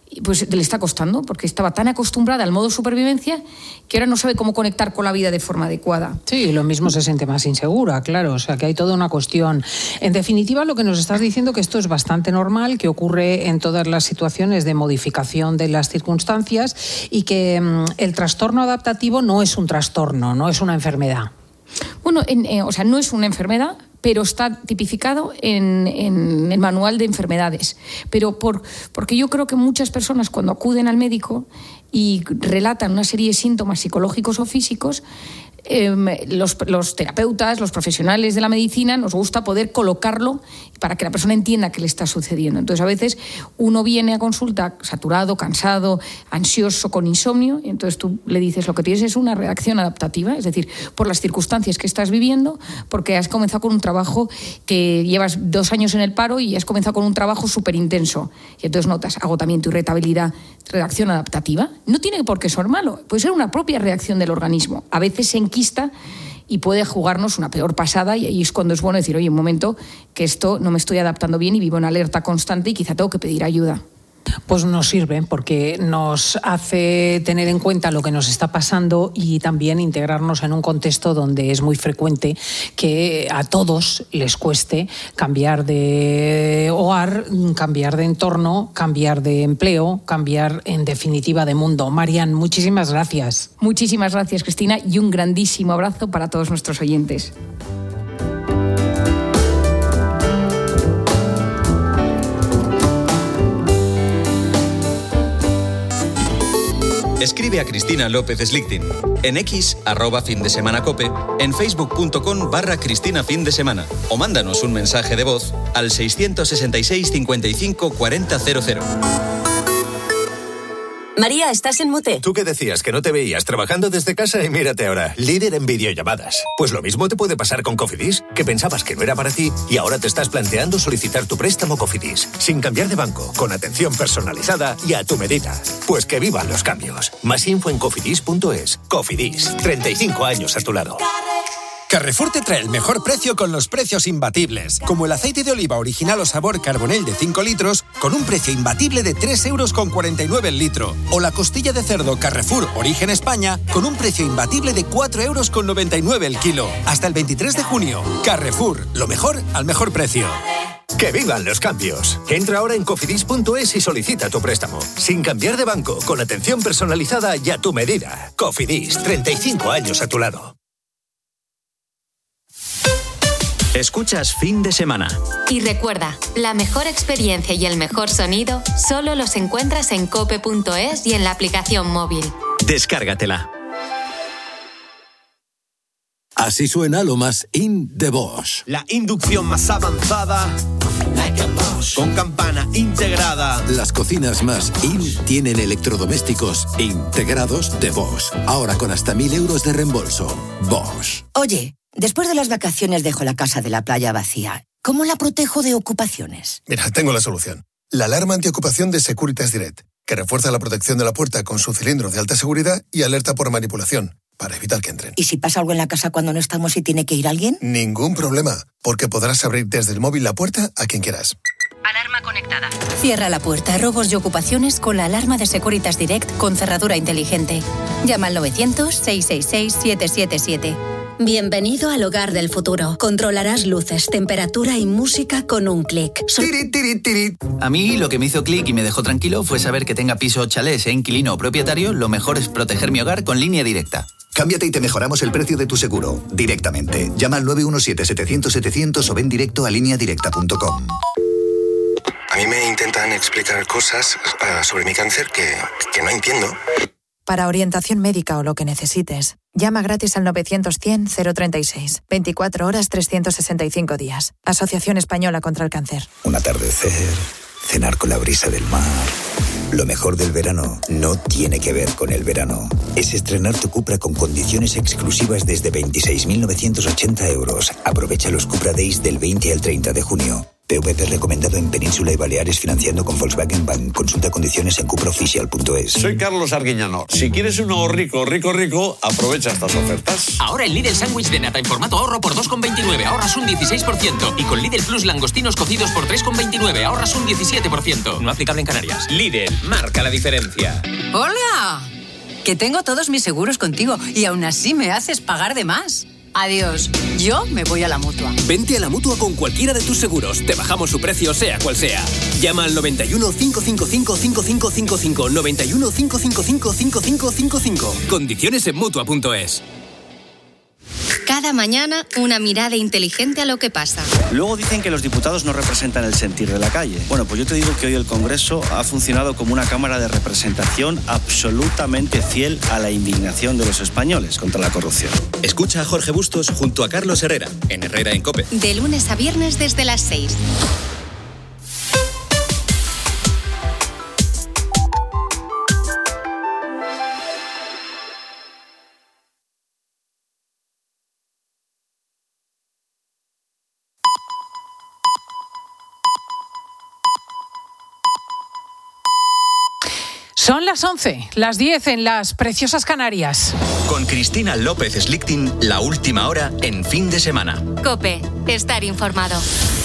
pues le está costando, porque estaba tan acostumbrada al modo supervivencia que ahora no sabe cómo conectar con la vida de forma adecuada. Sí, lo mismo se siente más insegura, claro, o sea que hay toda una cuestión. En definitiva, lo que nos estás diciendo que esto es bastante normal, que ocurre en todas las situaciones de modificación de las circunstancias y que el trastorno adaptativo no es un trastorno, no es una enfermedad. Bueno, o sea, no es una enfermedad, pero está tipificado en el manual de enfermedades. Pero porque yo creo que muchas personas cuando acuden al médico y relatan una serie de síntomas psicológicos o físicos, los terapeutas, los profesionales de la medicina, nos gusta poder colocarlo para que la persona entienda qué le está sucediendo. Entonces, a veces uno viene a consulta saturado, cansado, ansioso, con insomnio, y entonces tú le dices lo que tienes es una reacción adaptativa, es decir, por las circunstancias que estás viviendo, porque has comenzado con un trabajo que llevas 2 años en el paro y has comenzado con un trabajo súper intenso. Y entonces notas agotamiento, irritabilidad, reacción adaptativa. No tiene por qué ser malo, puede ser una propia reacción del organismo. A veces se enquista y puede jugarnos una peor pasada, y ahí es cuando es bueno decir, oye, un momento, que esto no me estoy adaptando bien y vivo en alerta constante y quizá tengo que pedir ayuda. Pues nos sirve porque nos hace tener en cuenta lo que nos está pasando y también integrarnos en un contexto donde es muy frecuente que a todos les cueste cambiar de hogar, cambiar de entorno, cambiar de empleo, cambiar en definitiva de mundo. Marian, muchísimas gracias. Muchísimas gracias, Cristina, y un grandísimo abrazo para todos nuestros oyentes. Escribe a Cristina López Slichting. En X, @findesemanacope, en facebook.com/Cristina Fin de Semana. O mándanos un mensaje de voz al 666 55 40 00. María, ¿estás en mute? ¿Tú qué decías? Que no te veías trabajando desde casa y mírate ahora, líder en videollamadas. Pues lo mismo te puede pasar con Cofidis, que pensabas que no era para ti y ahora te estás planteando solicitar tu préstamo Cofidis, sin cambiar de banco, con atención personalizada y a tu medida. Pues que vivan los cambios. Más info en cofidis.es. Cofidis, 35 años a tu lado. Carrefour te trae el mejor precio con los precios imbatibles, como el aceite de oliva original o sabor Carbonell de 5 litros con un precio imbatible de 3,49 € el litro, o la costilla de cerdo Carrefour Origen España con un precio imbatible de 4,99 € el kilo. Hasta el 23 de junio. Carrefour, lo mejor al mejor precio. ¡Que vivan los cambios! Entra ahora en cofidis.es y solicita tu préstamo, sin cambiar de banco, con atención personalizada y a tu medida. Cofidis, 35 años a tu lado. Escuchas Fin de Semana. Y recuerda, la mejor experiencia y el mejor sonido solo los encuentras en cope.es y en la aplicación móvil. Descárgatela. Así suena lo más in de Bosch. La inducción más avanzada, con campana integrada. Las cocinas más in tienen electrodomésticos integrados de Bosch. Ahora con hasta 1.000 euros de reembolso. Bosch. Oye, después de las vacaciones dejo la casa de la playa vacía. ¿Cómo la protejo de ocupaciones? Mira, tengo la solución. La alarma antiocupación de Securitas Direct, que refuerza la protección de la puerta con su cilindro de alta seguridad y alerta por manipulación, para evitar que entren. ¿Y si pasa algo en la casa cuando no estamos y tiene que ir alguien? Ningún problema, porque podrás abrir desde el móvil la puerta a quien quieras. Alarma conectada. Cierra la puerta a robos y ocupaciones con la alarma de Securitas Direct con cerradura inteligente. Llama al 900-666-777. Bienvenido al hogar del futuro. Controlarás luces, temperatura y música con un clic. A mí lo que me hizo clic y me dejó tranquilo fue saber que tenga piso o chalet, sea inquilino o propietario, lo mejor es proteger mi hogar con Línea Directa. Cámbiate y te mejoramos el precio de tu seguro, directamente. Llama al 917-700-700 o ven directo a lineadirecta.com. A mí me intentan explicar cosas sobre mi cáncer que no entiendo. Para orientación médica o lo que necesites, llama gratis al 900-100-036. 24 horas, 365 días. Asociación Española contra el Cáncer. Un atardecer, cenar con la brisa del mar. Lo mejor del verano no tiene que ver con el verano. Es estrenar tu Cupra con condiciones exclusivas desde 26.980 euros. Aprovecha los Cupra Days del 20 al 30 de junio. PVP recomendado en Península y Baleares financiando con Volkswagen Bank. Consulta condiciones en cupraoficial.es. Soy Carlos Arguiñano. Si quieres un ahorro rico, aprovecha estas ofertas. Ahora el Lidl sándwich de nata en formato ahorro por 2,29, ahorras un 16%. Y con Lidl Plus langostinos cocidos por 3,29, ahorras un 17%. No aplicable en Canarias. Lidl, marca la diferencia. ¡Hola! Que tengo todos mis seguros contigo y aún así me haces pagar de más. Adiós, yo me voy a la Mutua. Vente a la Mutua con cualquiera de tus seguros. Te bajamos su precio, sea cual sea. Llama al 91 555 5555. 91 555 5555. Condiciones en Mutua.es. Cada mañana, una mirada inteligente a lo que pasa. Luego dicen que los diputados no representan el sentir de la calle. Bueno, pues yo te digo que hoy el Congreso ha funcionado como una cámara de representación absolutamente fiel a la indignación de los españoles contra la corrupción. Escucha a Jorge Bustos junto a Carlos Herrera, en Herrera en COPE. De lunes a viernes desde las 6. Son las 11, las 10 en las preciosas Canarias. Con Cristina López Slichting, la última hora en Fin de Semana. COPE, estar informado.